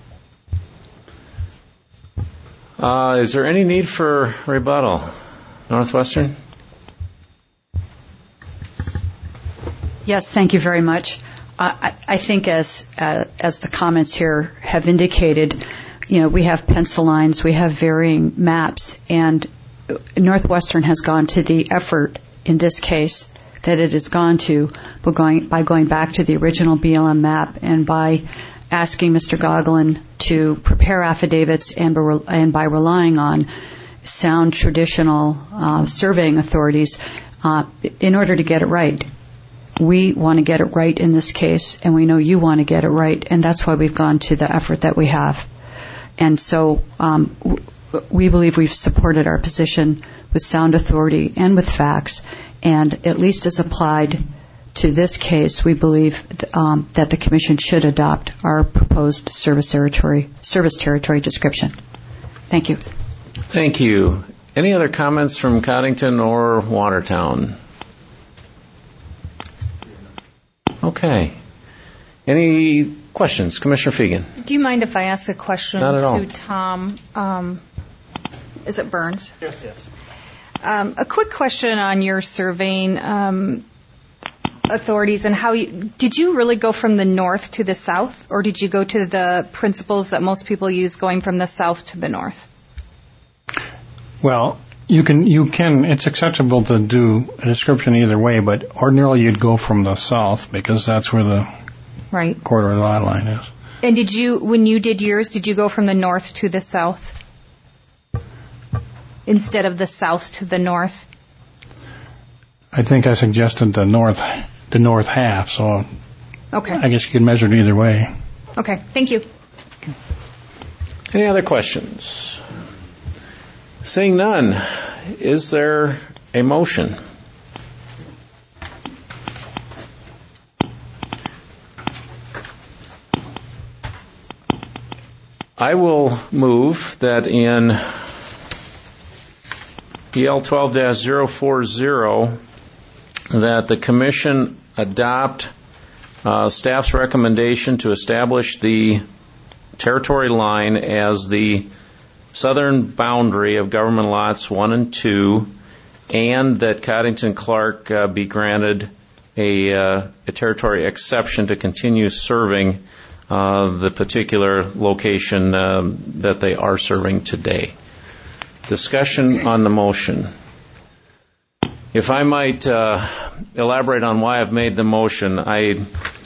Uh, is there any need for rebuttal? Northwestern? Yes, thank you very much. Uh, I, I think as uh, as the comments here have indicated, you know, we have pencil lines, we have varying maps, and Northwestern has gone to the effort in this case that it has gone to by going, by going back to the original B L M map and by asking Mister Goglin to prepare affidavits and by, and by relying on sound traditional uh, surveying authorities uh, in order to get it right. We want to get it right in this case, and we know you want to get it right, and that's why we've gone to the effort that we have. And so um, w- we believe we've supported our position with sound authority and with facts, and at least as applied to this case, we believe th- um, that the Commission should adopt our proposed service territory, service territory description. Thank you. Thank you. Any other comments from Coddington or Watertown? Okay. Any questions? Commissioner Fegan. Do you mind if I ask a question Not at to all. Tom? Um, is it Burns? Yes, yes. Um, a quick question on your surveying um, authorities and how you, did you really go from the north to the south, or did you go to the principles that most people use going from the south to the north? Well, you can, you can, it's acceptable to do a description either way, but ordinarily you'd go from the south because that's where the Right. corridor lot line is. And did you, when you did yours, did you go from the north to the south instead of the south to the north? I think I suggested the north, the north half, so Okay. I guess you could measure it either way. Okay. Thank you. Any other questions? Seeing none, is there a motion? I will move that in E L twelve dash zero four zero that the Commission adopt uh, staff's recommendation to establish the territory line as the southern boundary of government lots one and two, and that Coddington Clark uh, be granted a, uh, a territory exception to continue serving uh, the particular location um, that they are serving today. Discussion on the motion. If I might uh, elaborate on why I've made the motion, I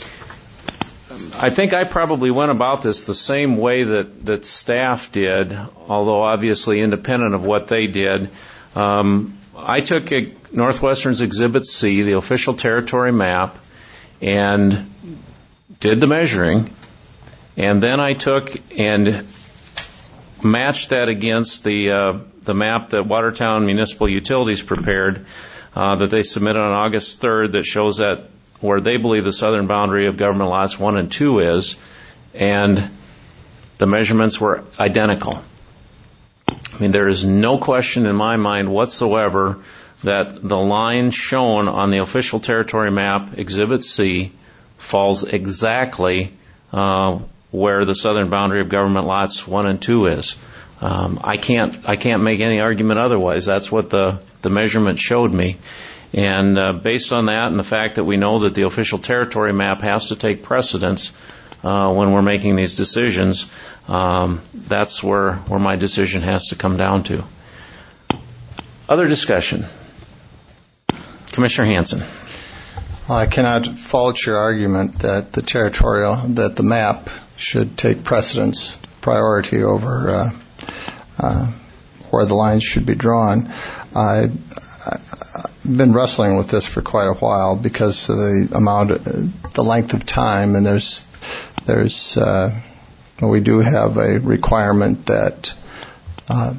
I think I probably went about this the same way that, that staff did, although obviously independent of what they did. Um, I took a, Northwestern's Exhibit C, the official territory map, and did the measuring, and then I took and matched that against the uh, the map that Watertown Municipal Utilities prepared uh, that they submitted on August third that shows that where they believe the southern boundary of government lots one and two is, and the measurements were identical. I mean, there is no question in my mind whatsoever that the line shown on the official territory map, Exhibit C, falls exactly uh, where the southern boundary of government lots one and two is. Um, I can't I can't make any argument otherwise. That's what the, the measurement showed me. And uh, based on that and the fact that we know that the official territory map has to take precedence uh, when we're making these decisions, um, that's where, where my decision has to come down to. Other discussion? Commissioner Hansen. Well, I cannot fault your argument that the territorial, that the map should take precedence, priority over uh, uh, where the lines should be drawn. I, I've been wrestling with this for quite a while because of the amount, of, the length of time, and there's, there's, uh, we do have a requirement that uh,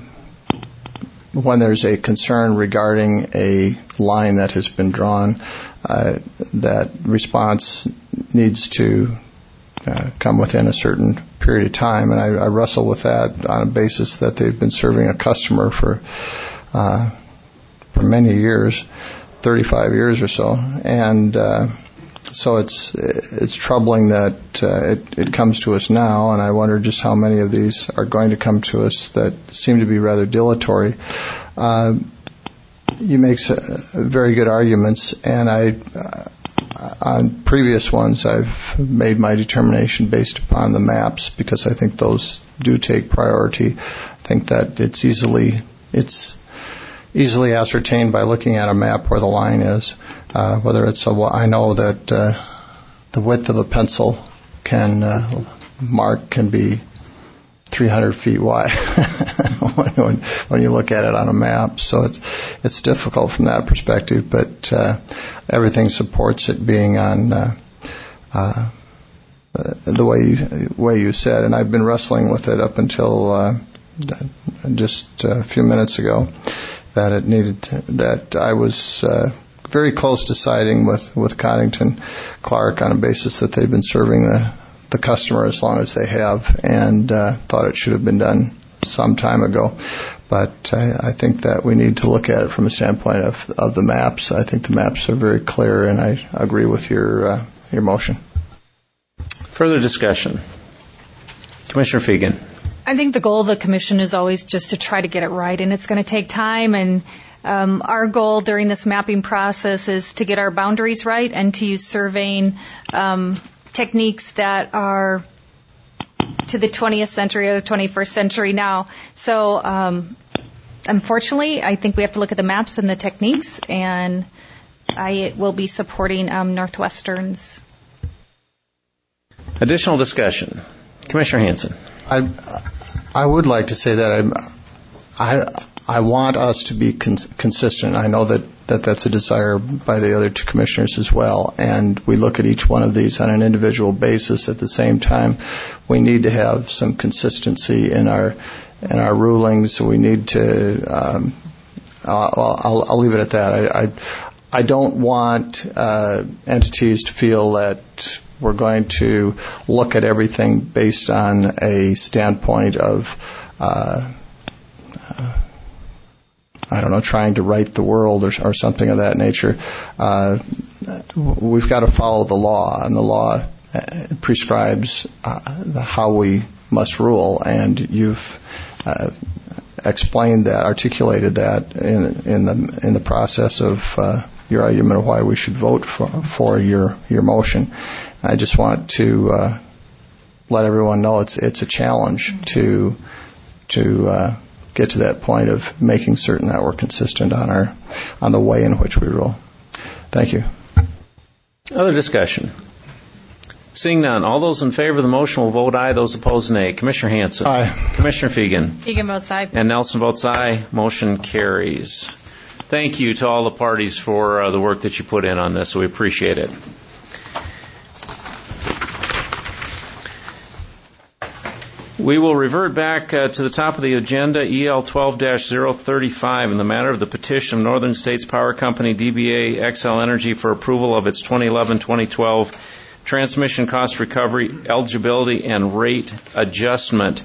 when there's a concern regarding a line that has been drawn, uh, that response needs to uh, come within a certain period of time, and I, I wrestle with that on a basis that they've been serving a customer for uh, for many years, thirty-five years or so, and uh, so it's it's troubling that uh, it, it comes to us now, and I wonder just how many of these are going to come to us that seem to be rather dilatory. Uh, you make very good arguments, and I, uh, on previous ones, I've made my determination based upon the maps because I think those do take priority. I think that it's easily it's easily ascertained by looking at a map where the line is. Uh, whether it's a, I know that uh, the width of a pencil can uh, mark can be three hundred feet wide when, when you look at it on a map. So it's it's difficult from that perspective, but uh, everything supports it being on uh, uh, the way you, way you said. And I've been wrestling with it up until uh, just a few minutes ago that it needed to, that I was uh, very close to siding with with Coddington Clark on a basis that they've been serving the the customer as long as they have, and uh, thought it should have been done some time ago. But I, I think that we need to look at it from a standpoint of of the maps. I think the maps are very clear, and I agree with your uh, your motion. Further discussion. Commissioner Fegan. I think the goal of the commission is always just to try to get it right, and it's going to take time. And um, our goal during this mapping process is to get our boundaries right and to use surveying um, techniques that are to the twentieth century or the twenty-first century now. So, um, unfortunately, I think we have to look at the maps and the techniques, and I will be supporting um, Northwestern's. Additional discussion. Commissioner Hansen. I I would like to say that I I I want us to be cons- consistent. I know that, that that's a desire by the other two commissioners as well, and we look at each one of these on an individual basis. At the same time, we need to have some consistency in our in our rulings. We need to. Um, I'll, I'll, I'll leave it at that. I I, I don't want uh, entities to feel that we're going to look at everything based on a standpoint of, uh, uh, I don't know, trying to right the world or, or something of that nature. Uh, we've got to follow the law, and the law prescribes uh, how we must rule, and you've uh, explained that, articulated that in, in the in the process of uh, your argument of why we should vote for, for your your motion. I just want to uh, let everyone know it's it's a challenge to to uh, get to that point of making certain that we're consistent on our on the way in which we rule. Thank you. Other discussion? Seeing none, all those in favor of the motion will vote aye. Those opposed, nay. Commissioner Hanson. Aye. Commissioner Fegan. Fegan votes aye. And Nelson votes aye. Motion carries. Thank you to all the parties for uh, the work that you put in on this. We appreciate it. We will revert back uh, to the top of the agenda, E L twelve dash zero thirty-five, in the matter of the petition of Northern States Power Company, D B A Xcel Energy, for approval of its twenty eleven twenty twelve transmission cost recovery, eligibility, and rate adjustment.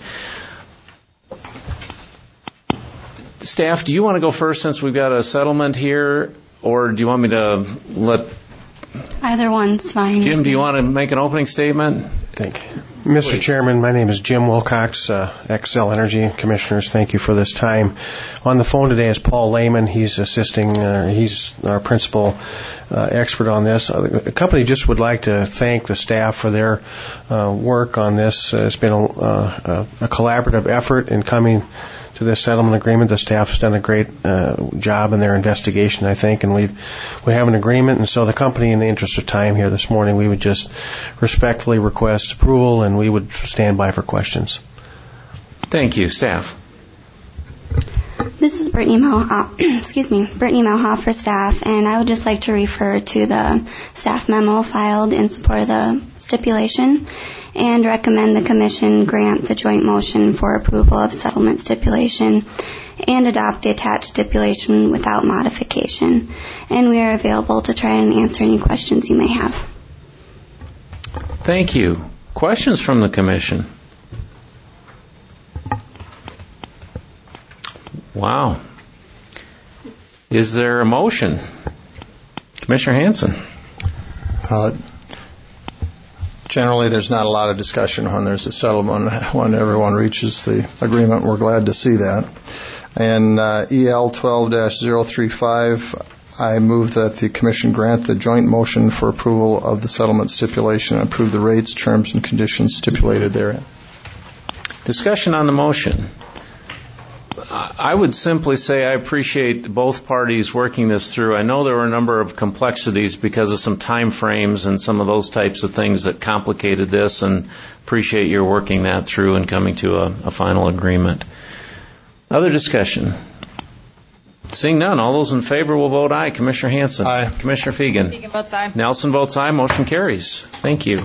Staff, do you want to go first since we've got a settlement here, or do you want me to let... Either one's fine. Jim, do you want to make an opening statement? Thank you. Mister Please. Chairman, my name is Jim Wilcox, uh, Xcel Energy. Commissioners, thank you for this time. On the phone today is Paul Lehman. He's assisting, uh, he's our principal uh, expert on this. Uh, the company just would like to thank the staff for their uh, work on this. Uh, it's been a, uh, a collaborative effort in coming to this settlement agreement. The staff has done a great uh, job in their investigation, I think, and we we have an agreement. And so the company, in the interest of time here this morning, we would just respectfully request approval, and we would stand by for questions. Thank you, staff. This is Brittany Malhoff, excuse me, Brittany Malhoff for staff, and I would just like to refer to the staff memo filed in support of the stipulation and recommend the Commission grant the joint motion for approval of settlement stipulation and adopt the attached stipulation without modification. And we are available to try and answer any questions you may have. Thank you. Questions from the Commission? Wow. Is there a motion? Commissioner Hanson. Uh, generally, there's not a lot of discussion when there's a settlement. When everyone reaches the agreement, we're glad to see that. And uh, E L twelve dash zero thirty-five, I move that the Commission grant the joint motion for approval of the settlement stipulation and approve the rates, terms, and conditions stipulated therein. Discussion on the motion. I would simply say I appreciate both parties working this through. I know there were a number of complexities because of some time frames and some of those types of things that complicated this, and appreciate your working that through and coming to a, a final agreement. Other discussion? Seeing none, all those in favor will vote aye. Commissioner Hanson. Aye. Commissioner Fegan. Fegan votes aye. Nelson votes aye. Motion carries. Thank you.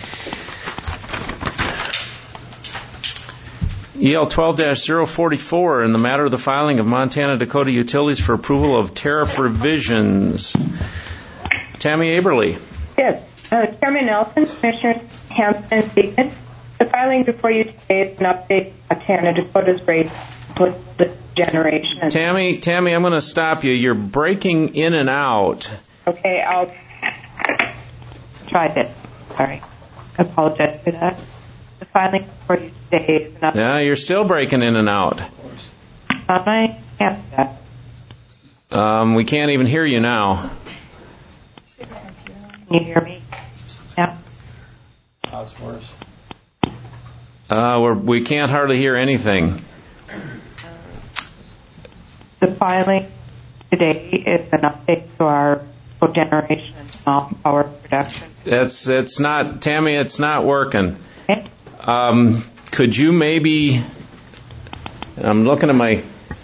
E L twelve dash zero forty-four, in the matter of the filing of Montana Dakota Utilities for approval of tariff revisions. Tammy Aberly. Yes. Uh, Chairman Nelson, Commissioners Hanson and Fegan, the filing before you today is an update of Montana Dakota's rates with the generation. Tammy, Tammy, I'm going to stop you. You're breaking in and out. Okay, I'll try this. Sorry. I apologize for that. The filing before you today is an update. Yeah, you're still breaking in and out. I can't do that. Um, we can't even hear you now. Can you hear me? Yeah. How's it worse? Uh, we're, we can't hardly hear anything. The filing today is an update to our cogeneration and small power production. It's it's not, Tammy, it's not working. Okay. Um, could you maybe, I'm looking at my,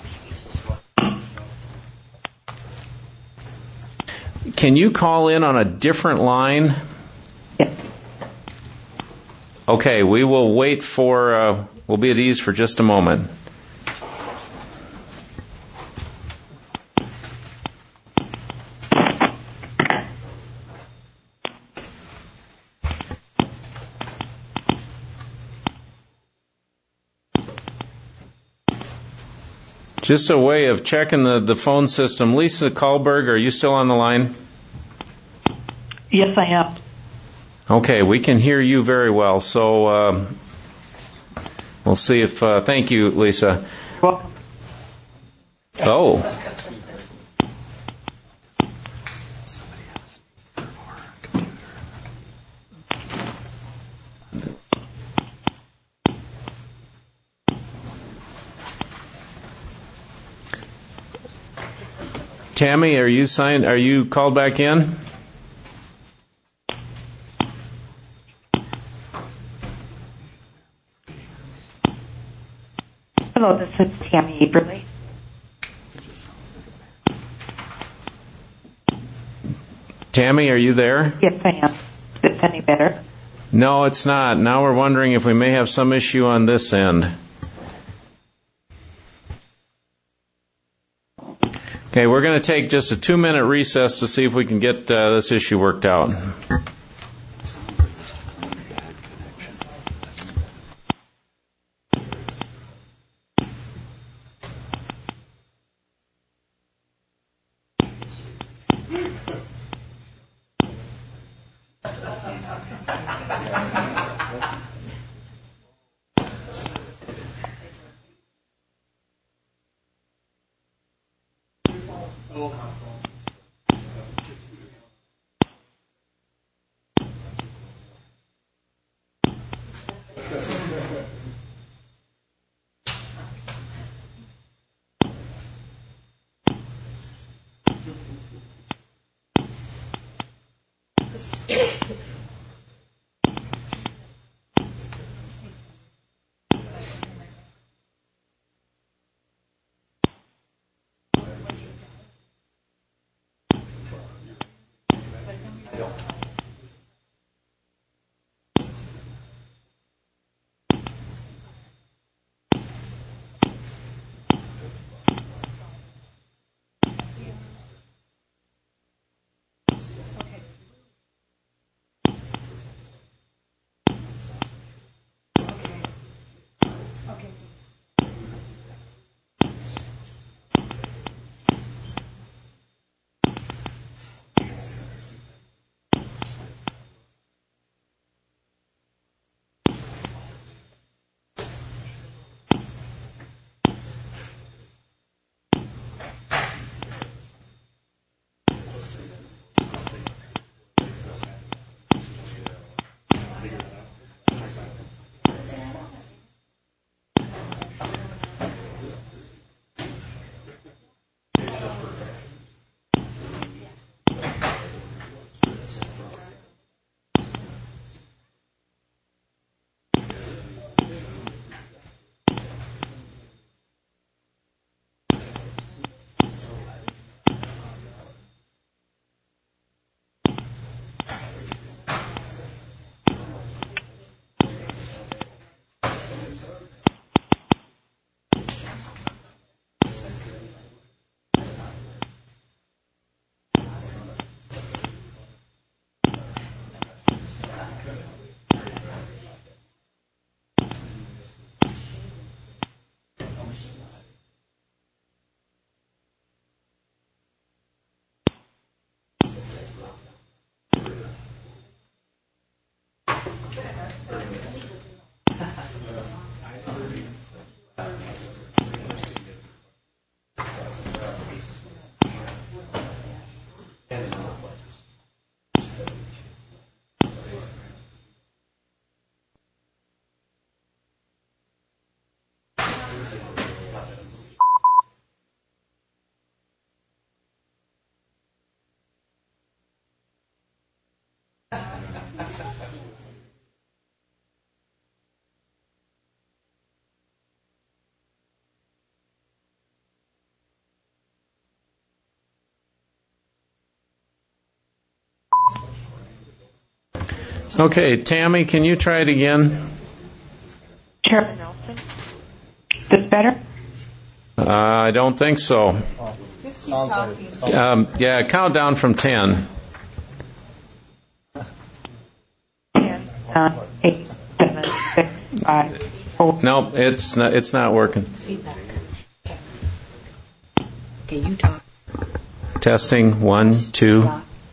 can you call in on a different line? Yes. Okay, we will wait for, uh, we'll be at ease for just a moment. Just a way of checking the, the phone system. Lisa Kahlberg, are you still on the line? Yes, I am. Okay, we can hear you very well. So um, we'll see if. Uh, thank you, Lisa. Welcome. Oh. Tammy, are you signed? Are you called back in? Hello, this is Tammy Eberly. Tammy, are you there? Yes, I am. Is it any better? No, it's not. Now we're wondering if we may have some issue on this end. Okay, we're going to take just a two-minute recess to see if we can get uh, this issue worked out. Okay, Tammy, can you try it again? Chairman Nelson, is this better? Uh, I don't think so. Um, yeah, count down from ten. ten, nine, eight, seven, six, five, four. Nope, it's not, it's not working. Okay, you talk. Testing, one, two.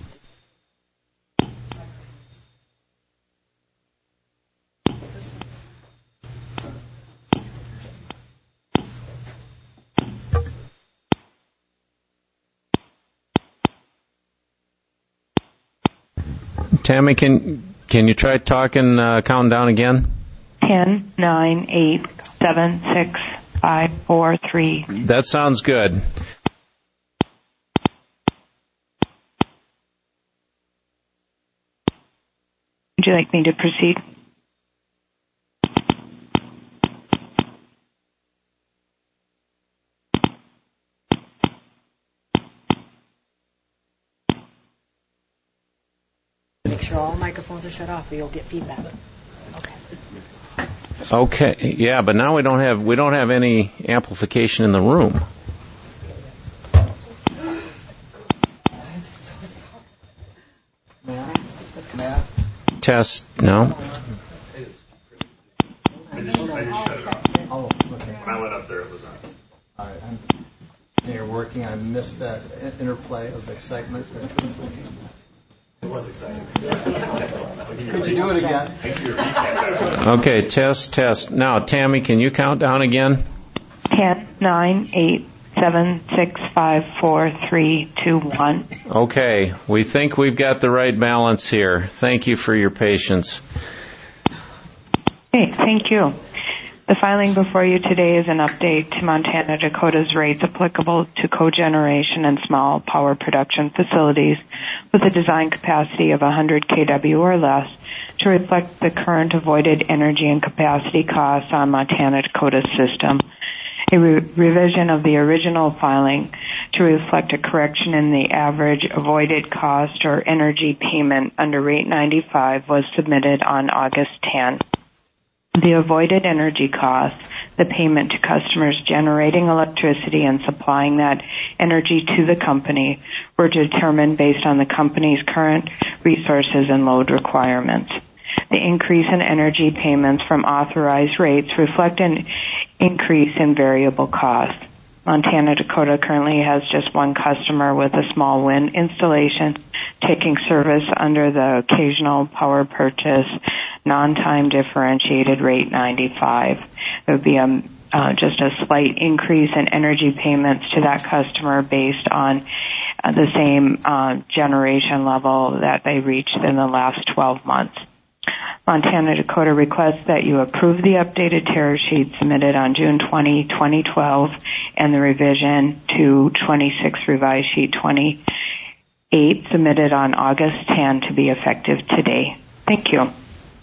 Tammy, can can you try talking, uh, counting down again? ten, nine, eight, seven, six, five, four, three. That sounds good. Would you like me to proceed? Make sure all microphones are shut off or you'll get feedback. Okay, yeah, but now we don't have we don't have any amplification in the room. Test, no. When I went up there, it was on. All right, I'm, you're working. I missed that interplay of excitement. It was exciting. Could you do it again? Okay, test, test. Now, Tammy, can you count down again? ten, nine, eight, seven, six, five, four, three, two, one. Okay, we think we've got the right balance here. Thank you for your patience. Okay, thank you. The filing before you today is an update to Montana Dakota's rates applicable to cogeneration and small power production facilities with a design capacity of one hundred kilowatts or less to reflect the current avoided energy and capacity costs on Montana Dakota's system. A re- revision of the original filing to reflect a correction in the average avoided cost or energy payment under Rate ninety-five was submitted on August tenth. The avoided energy costs, the payment to customers generating electricity and supplying that energy to the company, were determined based on the company's current resources and load requirements. The increase in energy payments from authorized rates reflect an increase in variable costs. Montana Dakota currently has just one customer with a small wind installation taking service under the occasional power purchase non-time differentiated rate ninety-five. There would be a, uh, just a slight increase in energy payments to that customer based on uh, the same uh, generation level that they reached in the last twelve months. Montana Dakota requests that you approve the updated tariff sheet submitted on June twentieth, twenty twelve, and the revision to twenty-six revised sheet twenty-eight submitted on August tenth to be effective today. Thank you.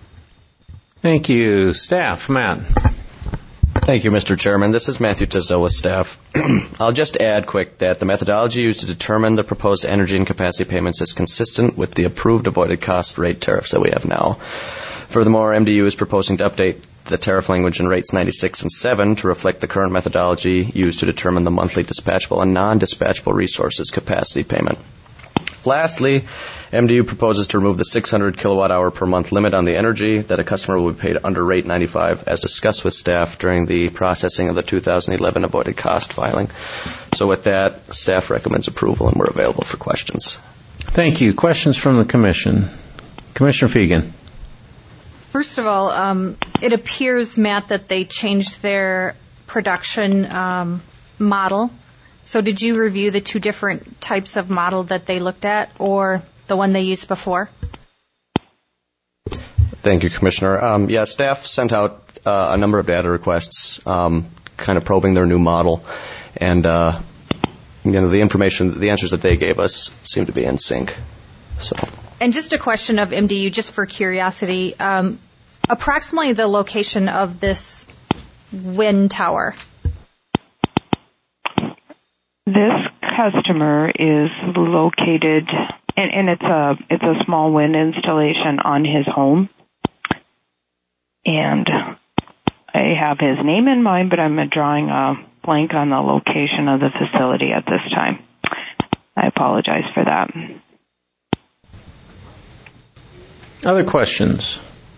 Thank you. Staff, Matt. Thank you, Mister Chairman. This is Matthew Tisdale with staff. I'll just add quick that the methodology used to determine the proposed energy and capacity payments is consistent with the approved avoided cost rate tariffs that we have now. Furthermore, M D U is proposing to update the tariff language in rates ninety-six and seven to reflect the current methodology used to determine the monthly dispatchable and non-dispatchable resources capacity payment. Lastly, M D U proposes to remove the six hundred kilowatt hour per month limit on the energy that a customer will be paid under rate ninety-five, as discussed with staff during the processing of the two thousand eleven avoided cost filing. So with that, staff recommends approval, and we're available for questions. Thank you. Questions from the Commission? Commissioner Fegan. First of all, um, it appears, Matt, that they changed their production um, model. So did you review the two different types of model that they looked at, or the one they used before? Thank you, Commissioner. Um, yeah, staff sent out uh, a number of data requests, um, kind of probing their new model, and uh, you know, the information, the answers that they gave us seem to be in sync. So. And just a question of M D U, just for curiosity, um, approximately the location of this wind tower. This customer is located, and, and it's a it's a small wind installation on his home. And I have his name in mind, but I'm drawing a blank on the location of the facility at this time. I apologize for that. Other questions?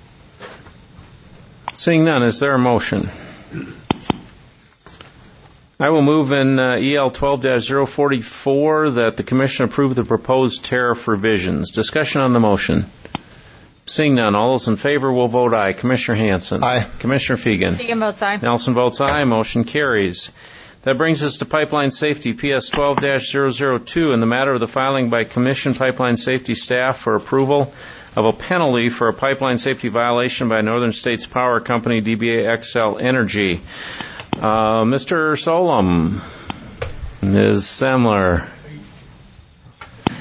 Seeing none, is there a motion? I will move in uh, E L twelve dash zero forty-four that the Commission approve the proposed tariff revisions. Discussion on the motion. Seeing none, all those in favor will vote aye. Commissioner Hansen. Aye. Commissioner Fegan. Fegan votes aye. Nelson votes aye. Motion carries. That brings us to Pipeline Safety, P S twelve dash zero zero two, in the matter of the filing by Commission Pipeline Safety staff for approval of a penalty for a pipeline safety violation by Northern States Power Company, D B A Xcel Energy. Uh, Mister Solom, Miz Semler.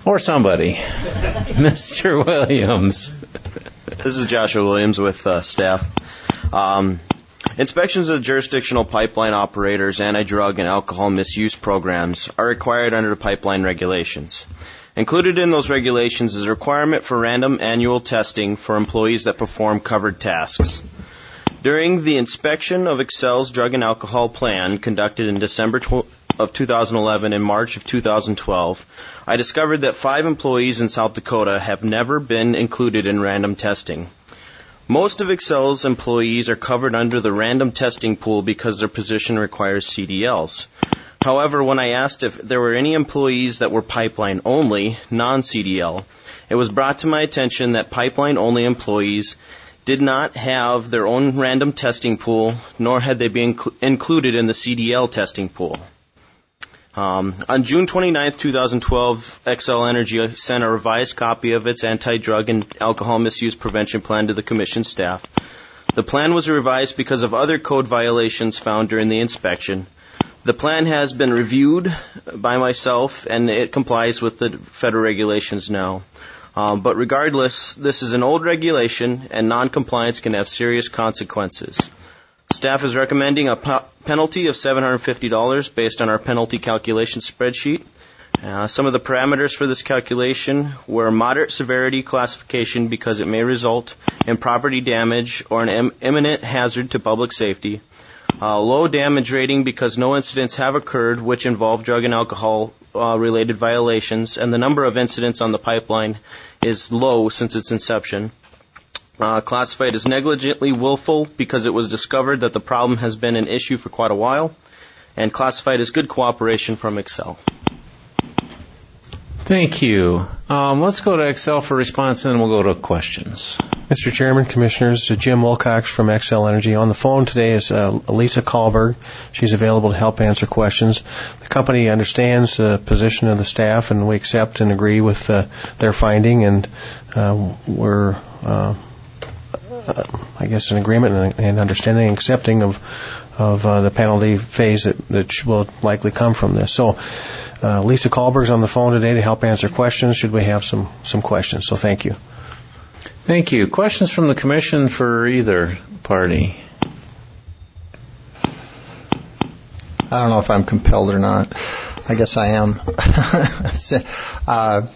Or somebody. Mister Williams. This is Joshua Williams with uh, staff. Um, inspections of jurisdictional pipeline operators, anti-drug, and alcohol misuse programs are required under the pipeline regulations. Included in those regulations is a requirement for random annual testing for employees that perform covered tasks. During the inspection of Excel's drug and alcohol plan conducted in December of two thousand eleven and March of two thousand twelve, I discovered that five employees in South Dakota have never been included in random testing. Most of Excel's employees are covered under the random testing pool because their position requires C D Ls. However, when I asked if there were any employees that were pipeline only, non-C D L, it was brought to my attention that pipeline only employees did not have their own random testing pool, nor had they been inc- included in the C D L testing pool. Um, on June twenty-ninth, twenty twelve, Xcel Energy sent a revised copy of its anti-drug and alcohol misuse prevention plan to the Commission staff. The plan was revised because of other code violations found during the inspection. The plan has been reviewed by myself, and it complies with the federal regulations now. Um, but regardless, this is an old regulation, and non-compliance can have serious consequences. Staff is recommending a po- penalty of seven hundred fifty dollars based on our penalty calculation spreadsheet. Uh, some of the parameters for this calculation were moderate severity classification because it may result in property damage or an im- imminent hazard to public safety. Uh, low damage rating because no incidents have occurred which involve drug and alcohol uh, related violations, and the number of incidents on the pipeline is low since its inception. Uh, classified as negligently willful because it was discovered that the problem has been an issue for quite a while, and classified as good cooperation from Xcel. Thank you. Um, let's go to Xcel for response, and then we'll go to questions. Mister Chairman, Commissioners, uh, Jim Wilcox from Xcel Energy. On the phone today is uh, Lisa Kahlberg. She's available to help answer questions. The company understands the position of the staff, and we accept and agree with uh, their finding, and uh, we're, uh, uh, I guess, in agreement and, and understanding and accepting of of uh, the penalty phase that, that will likely come from this. So uh, Lisa Kahlberg's on the phone today to help answer questions should we have some, some questions. So thank you. Thank you. Questions from the Commission for either party? I don't know if I'm compelled or not. I guess I am. uh,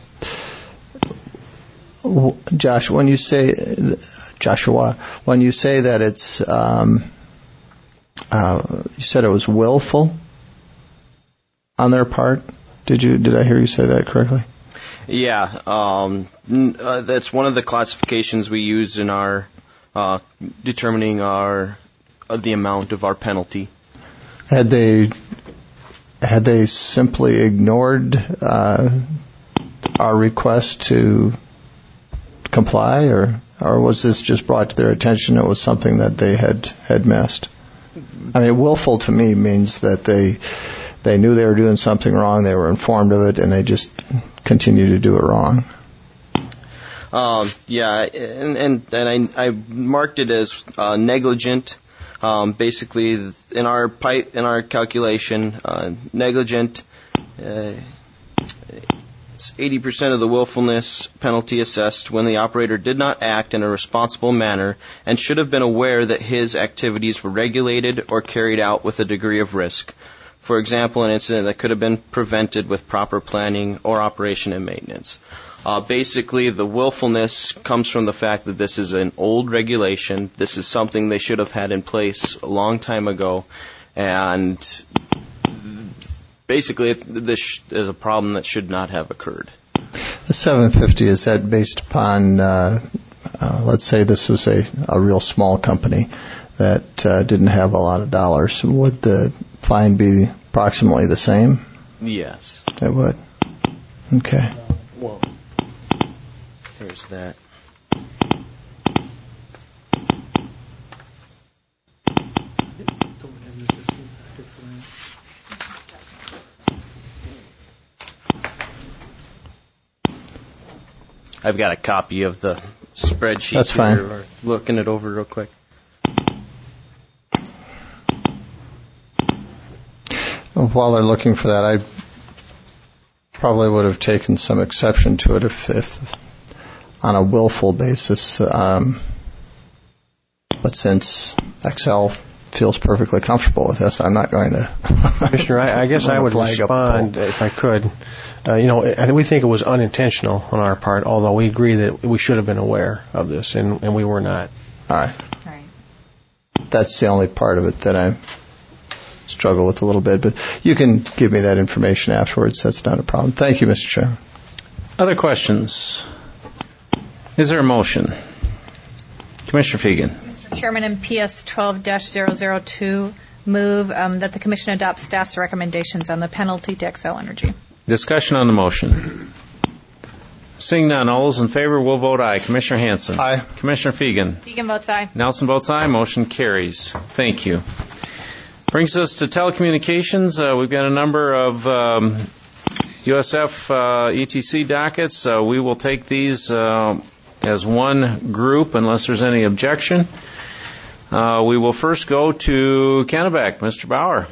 Josh, when you say, Joshua, when you say that it's, um, uh, you said it was willful on their part. Did you? Did I hear you say that correctly? Yeah, um, uh, that's one of the classifications we use in our uh, determining our uh, the amount of our penalty. Had they had they simply ignored uh, our request to comply, or or was this just brought to their attention? It was something that they had had missed. I mean, willful to me means that they they knew they were doing something wrong, they were informed of it, and they just continue to do it wrong. Um, yeah, and and, and I, I marked it as uh, negligent. Um, basically, in our pipe, in our calculation, uh, negligent. Uh, eighty percent of the willfulness penalty assessed when the operator did not act in a responsible manner and should have been aware that his activities were regulated or carried out with a degree of risk. For example, an incident that could have been prevented with proper planning or operation and maintenance. Uh, basically, the willfulness comes from the fact that this is an old regulation. This is something they should have had in place a long time ago, and basically, this is a problem that should not have occurred. The seven hundred fifty dollars, is that based upon, uh, uh, let's say this was a, a real small company that uh, didn't have a lot of dollars. Would the fine be approximately the same? Yes. It would. Okay. Well, there's that. I've got a copy of the spreadsheet. That's fine. Here. We're looking it over real quick. While they're looking for that, I probably would have taken some exception to it if, if on a willful basis. Um, but since Excel feels perfectly comfortable with this, I'm not going to. Commissioner, I, I guess I would respond if I could. Uh, you know, I, we think it was unintentional on our part, although we agree that we should have been aware of this, and, and we were not. All right. That's the only part of it that I struggle with a little bit, but you can give me that information afterwards. That's not a problem. Thank you, Mister Chairman. Other questions? Is there a motion? Commissioner Fegan. Mister Chairman, in P S twelve dash zero zero two, move um, that the Commission adopt staff's recommendations on the penalty to Xcel Energy. Discussion on the motion. Seeing none, all those in favor will vote aye. Commissioner Hanson. Aye. Commissioner Fegan. Fegan votes aye. Nelson votes aye. Motion carries. Thank you. Brings us to telecommunications. Uh, we've got a number of um, U S F uh, E T C dockets. Uh, we will take these uh, as one group unless there's any objection. Uh, we will first go to Kennebec. Mister Bauer.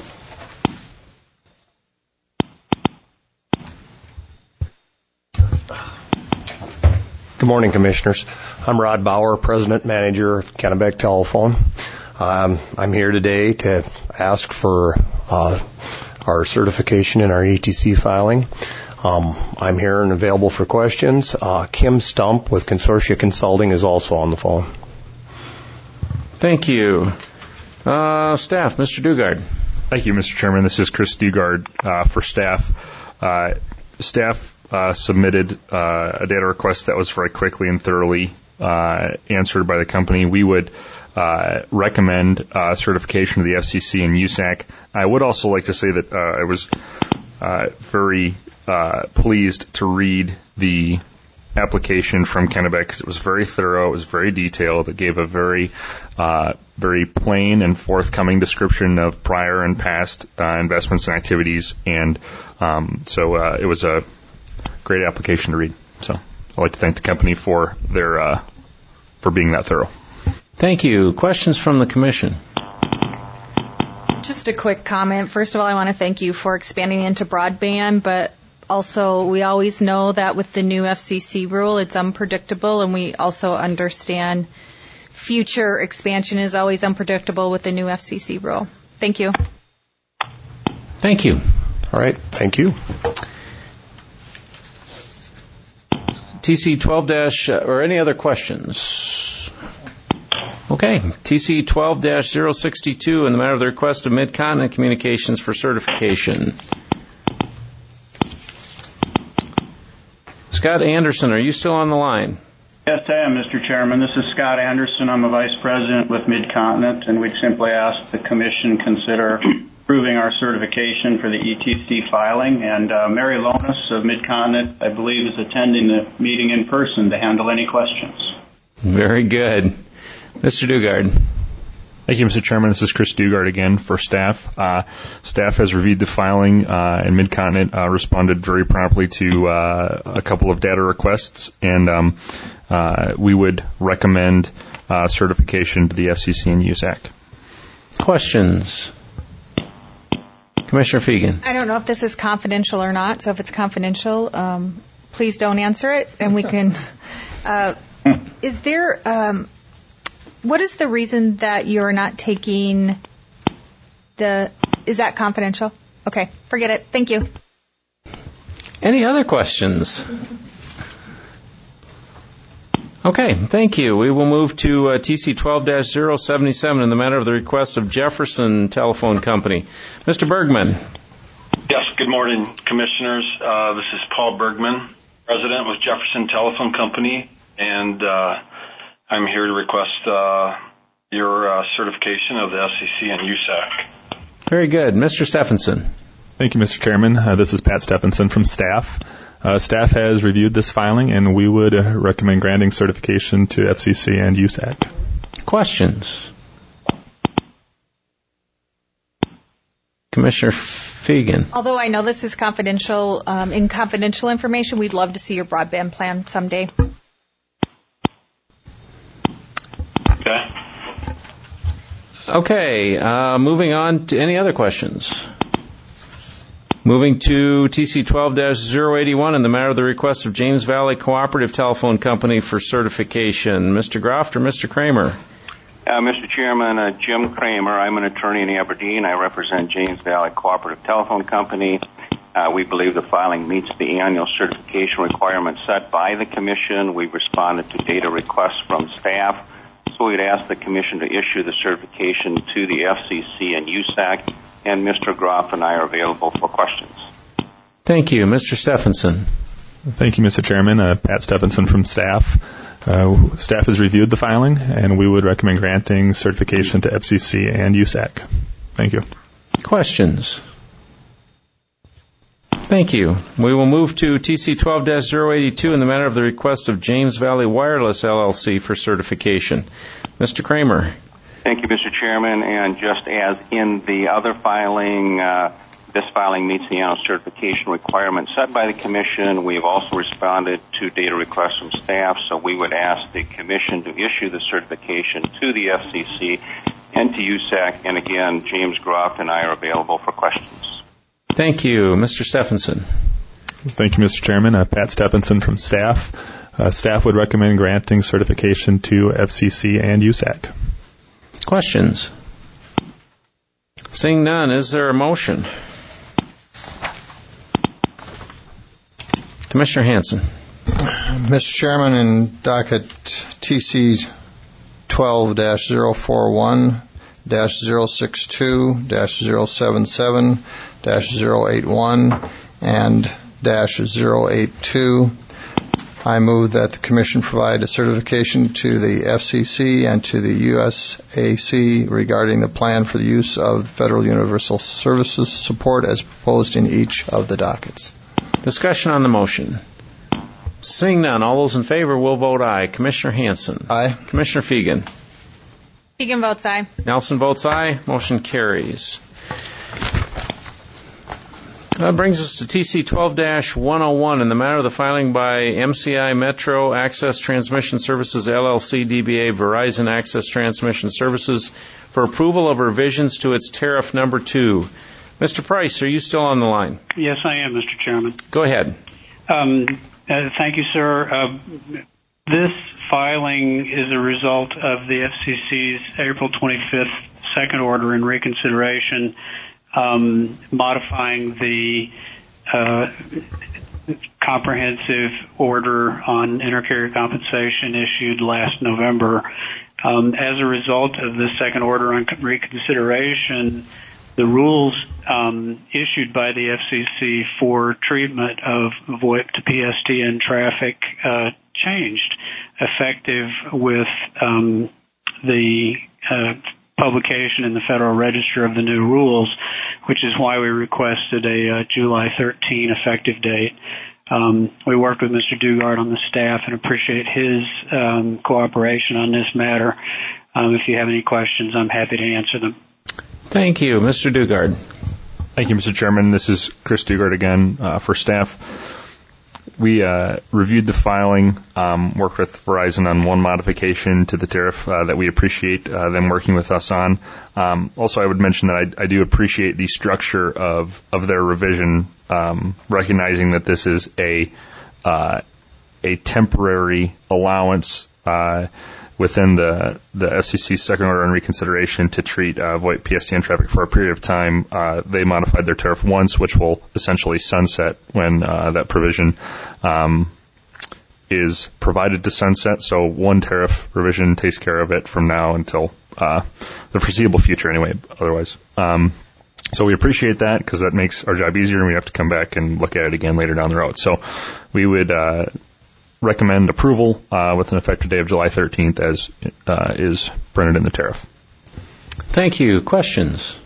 Good morning, Commissioners. I'm Rod Bauer, President Manager of Kennebec Telephone. Um, I'm here today to ask for uh, our certification in our E T C filing. Um, I'm here and available for questions. Uh, Kim Stump with Consortia Consulting is also on the phone. Thank you. Uh, staff, Mister Dugard. Thank you, Mister Chairman. This is Chris Dugard uh, for staff. Uh, staff uh, submitted uh, a data request that was very quickly and thoroughly uh, answered by the company. We would uh, recommend uh, certification of the F C C and U S A C. I would also like to say that uh, I was uh, very uh, pleased to read the application from Kennebec because it was very thorough, it was very detailed, it gave a very uh, very plain and forthcoming description of prior and past uh, investments and activities, and um, so uh, it was a great application to read. So I'd like to thank the company for their uh, for being that thorough. Thank you. Questions from the Commission? Just a quick comment. First of all, I want to thank you for expanding into broadband, but also, we always know that with the new F C C rule, it's unpredictable, and we also understand future expansion is always unpredictable with the new F C C rule. Thank you. Thank you. All right. Thank you. T C twelve dash, or any other questions? Okay. T C twelve dash zero six two in the matter of the request of Mid-Continent Communications for certification. Scott Anderson, are you still on the line? Yes, I am, Mister Chairman. This is Scott Anderson. I'm a Vice President with Mid-Continent, and we'd simply ask the Commission consider approving our certification for the E T C filing. And uh, Mary Lonis of Mid-Continent, I believe, is attending the meeting in person to handle any questions. Very good. Mister Dugard. Thank you, Mister Chairman. This is Chris Dugard again for staff. Uh, staff has reviewed the filing, uh, and Mid-Continent uh, responded very promptly to uh, a couple of data requests, and um, uh, we would recommend uh, certification to the F C C and U S A C. Questions? Commissioner Fegan. I don't know if this is confidential or not, so if it's confidential, um, please don't answer it, and we can... Uh, is there... Um, What is the reason that you're not taking the... Is that confidential? Okay, forget it. Thank you. Any other questions? Okay, thank you. We will move to uh, T C twelve dash zero seven seven in the matter of the request of Jefferson Telephone Company. Mister Bergman. Yes, good morning, Commissioners. Uh, this is Paul Bergman, President with Jefferson Telephone Company, and... Uh, I'm here to request uh, your uh, certification of the F C C and U S A C. Very good. Mister Stephenson. Thank you, Mister Chairman. Uh, this is Pat Stephenson from staff. Uh, staff has reviewed this filing, and we would uh, recommend granting certification to F C C and U S A C. Questions? Commissioner Fegan. Although I know this is confidential, um, in confidential information, we'd love to see your broadband plan someday. Okay. Okay, uh, moving on to any other questions? Moving to T C twelve dash zero eighty-one in the matter of the request of James Valley Cooperative Telephone Company for certification. Mister Groft or Mister Kramer? Uh, Mister Chairman, uh, Jim Kramer. I'm an attorney in Aberdeen. I represent James Valley Cooperative Telephone Company. Uh, we believe the filing meets the annual certification requirements set by the Commission. We've responded to data requests from staff. So we'd ask the Commission to issue the certification to the F C C and U S A C, and Mister Groff and I are available for questions. Thank you. Mister Stephenson. Thank you, Mister Chairman. Uh, Pat Stephenson from staff. Uh, staff has reviewed the filing, and we would recommend granting certification to F C C and U S A C. Thank you. Questions? Thank you. We will move to T C twelve dash zero eighty-two in the matter of the request of James Valley Wireless, L L C for certification. Mister Kramer. Thank you, Mister Chairman. And just as in the other filing, uh, this filing meets the annual certification requirements set by the Commission. We've also responded to data requests from staff, so we would ask the Commission to issue the certification to the F C C and to U S A C. And again, James Groff and I are available for questions. Thank you. Mister Stephenson. Thank you, Mister Chairman. Uh, Pat Stephenson from staff. Uh, staff would recommend granting certification to F C C and U S A C. Questions? Seeing none, is there a motion? Commissioner Hanson. Mister Chairman, in docket T C twelve dash zero forty-one dash zero sixty-two dash zero seventy-seven dash zero eighty-one and dash zero eighty-two, I move that the Commission provide a certification to the F C C and to the U S A C regarding the plan for the use of Federal Universal Services support as proposed in each of the dockets. Discussion on the motion. Seeing none, all those in favor will vote aye. Commissioner Hanson. Aye. Commissioner Fegan. Fegan votes aye. Nelson votes aye. Motion carries. That brings us to T C twelve dash one oh one in the matter of the filing by M C I Metro Access Transmission Services, L L C, D B A Verizon Access Transmission Services for approval of revisions to its tariff number two. Mister Price, are you still on the line? Yes, I am, Mister Chairman. Go ahead. Um, uh, thank you, sir. Uh, this filing is a result of the F C C's April twenty-fifth second order in reconsideration, um, modifying the uh, comprehensive order on intercarrier compensation issued last November. Um, as a result of the second order on reconsideration, the rules um, issued by the F C C for treatment of VoIP to P S T N traffic uh, changed, effective with um, the uh, publication in the Federal Register of the new rules, which is why we requested a uh, July thirteenth effective date. Um, we worked with Mister Dugard on the staff and appreciate his um, cooperation on this matter. Um, if you have any questions, I'm happy to answer them. Thank you. Mister Dugard. Thank you, Mister Chairman. This is Chris Dugard again uh, for staff. We uh, reviewed the filing, um, worked with Verizon on one modification to the tariff uh, that we appreciate uh, them working with us on. Um, also, I would mention that I, I do appreciate the structure of, of their revision, um, recognizing that this is a uh, a temporary allowance uh, within the, the F C C's second order on reconsideration to treat uh, VoIP P S T N traffic for a period of time. Uh, they modified their tariff once, which will essentially sunset when uh, that provision um, is provided to sunset. So one tariff revision takes care of it from now until uh, the foreseeable future anyway, otherwise. Um, so we appreciate that because that makes our job easier and we have to come back and look at it again later down the road. So we would uh, recommend approval uh, with an effective date of July thirteenth as uh, is printed in the tariff. Thank you. Questions?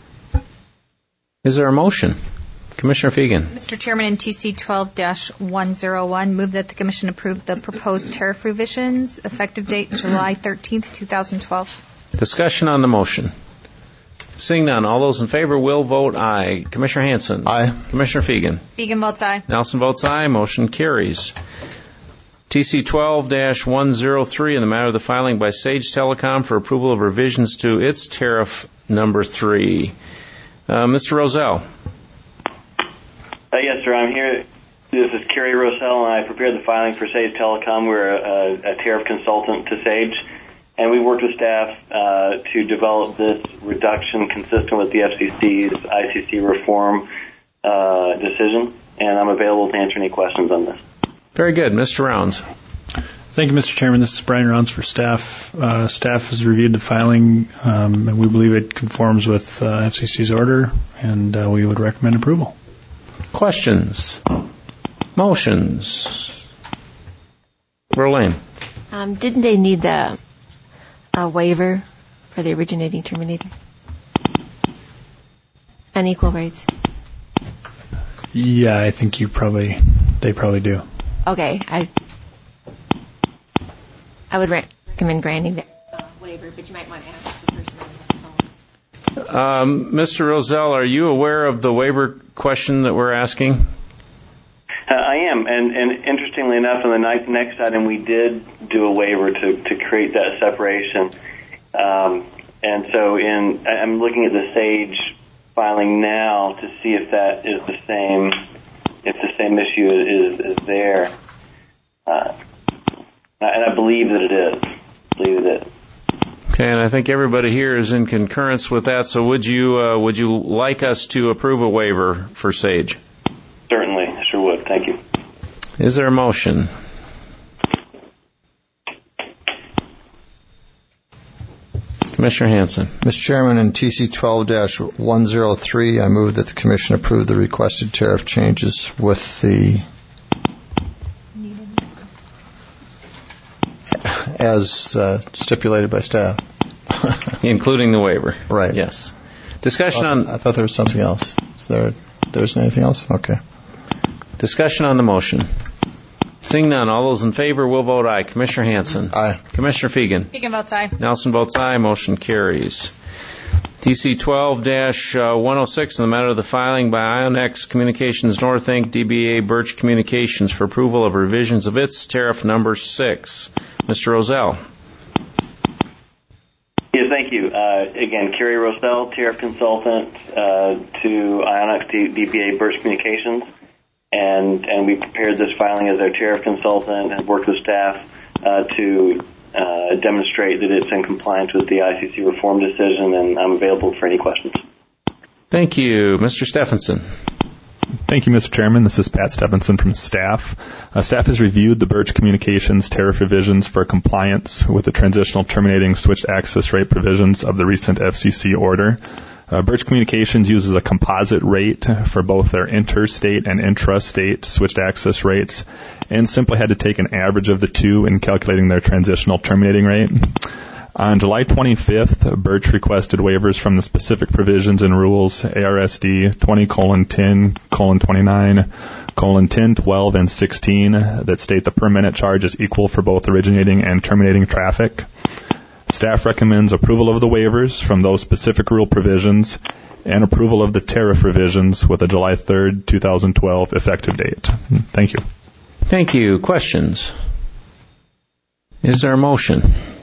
Is there a motion? Commissioner Fegan. Mister Chairman, in T C twelve dash one oh one, move that the Commission approve the proposed tariff revisions, effective date July thirteenth, twenty twelve. Discussion on the motion. Seeing none, all those in favor will vote aye. Commissioner Hanson. Aye. Commissioner Fegan. Fegan votes aye. Nelson votes aye. Motion carries. T C twelve dash one oh three in the matter of the filing by Sage Telecom for approval of revisions to its tariff number three. Uh, Mister Rozelle. yes, sir. I'm here. This is Kerry Rosell, and I prepared the filing for Sage Telecom. We're a, a tariff consultant to Sage, and we worked with staff uh, to develop this reduction consistent with the F C C's I C C reform uh, decision, and I'm available to answer any questions on this. Very good. Mister Rounds. Thank you, Mister Chairman. This is Brian Rounds for staff. Uh, staff has reviewed the filing, um, and we believe it conforms with uh, F C C's order, and uh, we would recommend approval. Questions? Motions? Verlaine. Um, didn't they need the a waiver for the originating terminating? And equal rates? Yeah, I think you probably, they probably do. Okay, I I would re- recommend granting the uh, waiver, but you might want to ask the person on the phone. Um, Mister Rosell, are you aware of the waiver question that we're asking? Uh, I am, and, and interestingly enough, in the ni- next item, we did do a waiver to, to create that separation. Um, and so in, I'm looking at the Sage filing now to see if that is the same, if the same issue is, is there. Uh, and I believe that it is. I believe it is. Okay, and I think everybody here is in concurrence with that. So would you uh, would you like us to approve a waiver for Sage? Certainly, I sure would. Thank you. Is there a motion? Commissioner Hanson. Mister Chairman, in T C twelve dash one oh three, I move that the Commission approve the requested tariff changes with the as uh, stipulated by staff. Including the waiver. Right. Yes. Discussion oh, on... I thought there was something else. Is there, there's anything else? Okay. Discussion on the motion. Seeing none, all those in favor will vote aye. Commissioner Hanson. Aye. Commissioner Fegan. Fegan votes aye. Nelson votes aye. Motion carries. T C twelve dash one oh six in the matter of the filing by Ionex Communications North Incorporated, D B A Birch Communications for approval of revisions of its tariff number six. Mister Rosell. Yes, thank you. Uh, again, Kerry Rosell, tariff consultant uh, to Ionex D B A Birch Communications, and and we prepared this filing as our tariff consultant and worked with staff uh, to uh, demonstrate that it's in compliance with the I C C reform decision, and I'm available for any questions. Thank you. Mister Stephenson. Thank you, Mister Chairman. This is Pat Stephenson from staff. Uh, staff has reviewed the Birch Communications tariff revisions for compliance with the transitional terminating switched access rate provisions of the recent F C C order. Uh, Birch Communications uses a composite rate for both their interstate and intrastate switched access rates, and simply had to take an average of the two in calculating their transitional terminating rate. On July twenty-fifth, Birch requested waivers from the specific provisions and rules A R S D twenty colon ten colon twenty-nine colon ten, twelve, and sixteen that state the per minute charge is equal for both originating and terminating traffic. Staff recommends approval of the waivers from those specific rule provisions and approval of the tariff revisions with a July third, twenty twelve effective date. Thank you. Thank you. Questions? Is there a motion?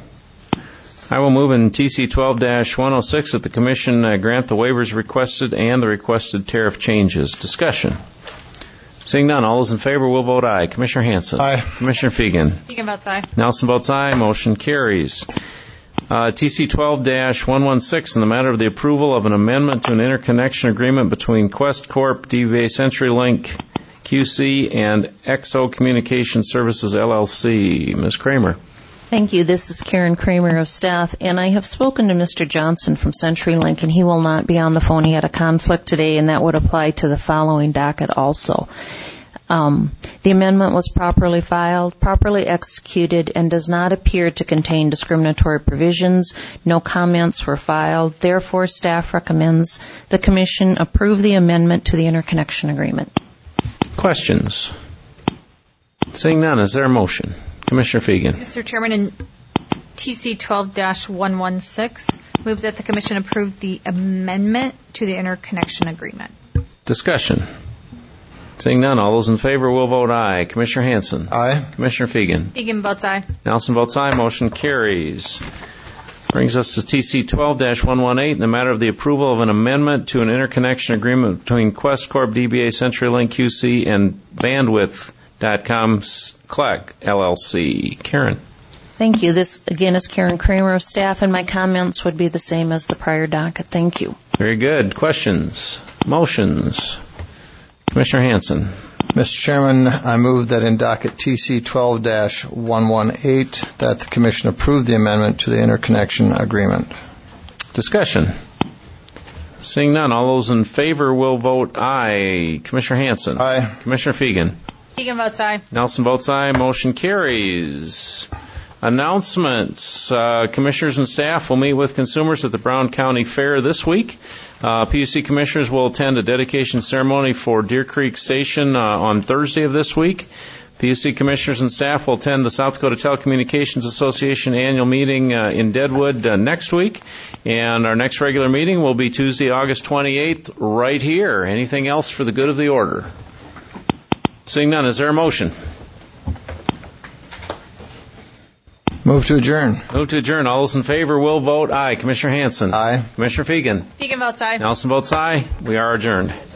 I will move in T C twelve dash one oh six that the Commission uh, grant the waivers requested and the requested tariff changes. Discussion. Seeing none, all those in favor will vote aye. Commissioner Hanson. Aye. Commissioner Fegan. Fegan votes aye. Nelson votes aye. Motion carries. Uh, T C twelve dash one sixteen in the matter of the approval of an amendment to an interconnection agreement between Quest Corp, D V A CenturyLink, Q C, and X O Communication Services, L L C. Miz Kramer. Thank you. This is Karen Kramer of staff, and I have spoken to Mister Johnson from CenturyLink, and he will not be on the phone. He had a conflict today, and that would apply to the following docket also. Um, the amendment was properly filed, properly executed, and does not appear to contain discriminatory provisions. No comments were filed. Therefore, staff recommends the Commission approve the amendment to the interconnection agreement. Questions? Seeing none, is there a motion? Commissioner Fegan. Mister Chairman, in T C twelve dash one sixteen, move that the Commission approve the amendment to the interconnection agreement. Discussion. Seeing none, all those in favor will vote aye. Commissioner Hanson. Aye. Commissioner Fegan. Fegan votes aye. Nelson votes aye. Motion carries. Brings us to T C twelve dash one eighteen in the matter of the approval of an amendment to an interconnection agreement between Quest Corp, D B A, CenturyLink Q C, and Bandwidth dot com C L E C, L L C. Karen. Thank you. This, again, is Karen Kramer of staff, and my comments would be the same as the prior docket. Thank you. Very good. Questions? Motions? Commissioner Hanson. Mister Chairman, I move that in docket T C twelve dash one eighteen that the Commission approve the amendment to the interconnection agreement. Discussion. Seeing none, all those in favor will vote aye. Commissioner Hanson. Aye. Commissioner Fegan. Fegan votes aye. Nelson votes aye. Motion carries. Announcements. Uh, commissioners and staff will meet with consumers at the Brown County Fair this week. Uh, P U C commissioners will attend a dedication ceremony for Deer Creek Station uh, on Thursday of this week. P U C commissioners and staff will attend the South Dakota Telecommunications Association annual meeting uh, in Deadwood uh, next week. And our next regular meeting will be Tuesday, August twenty-eighth, right here. Anything else for the good of the order? Seeing none, is there a motion? Move to adjourn. Move to adjourn. All those in favor will vote aye. Commissioner Hanson. Aye. Commissioner Fegan. Fegan votes aye. Nelson votes aye. We are adjourned.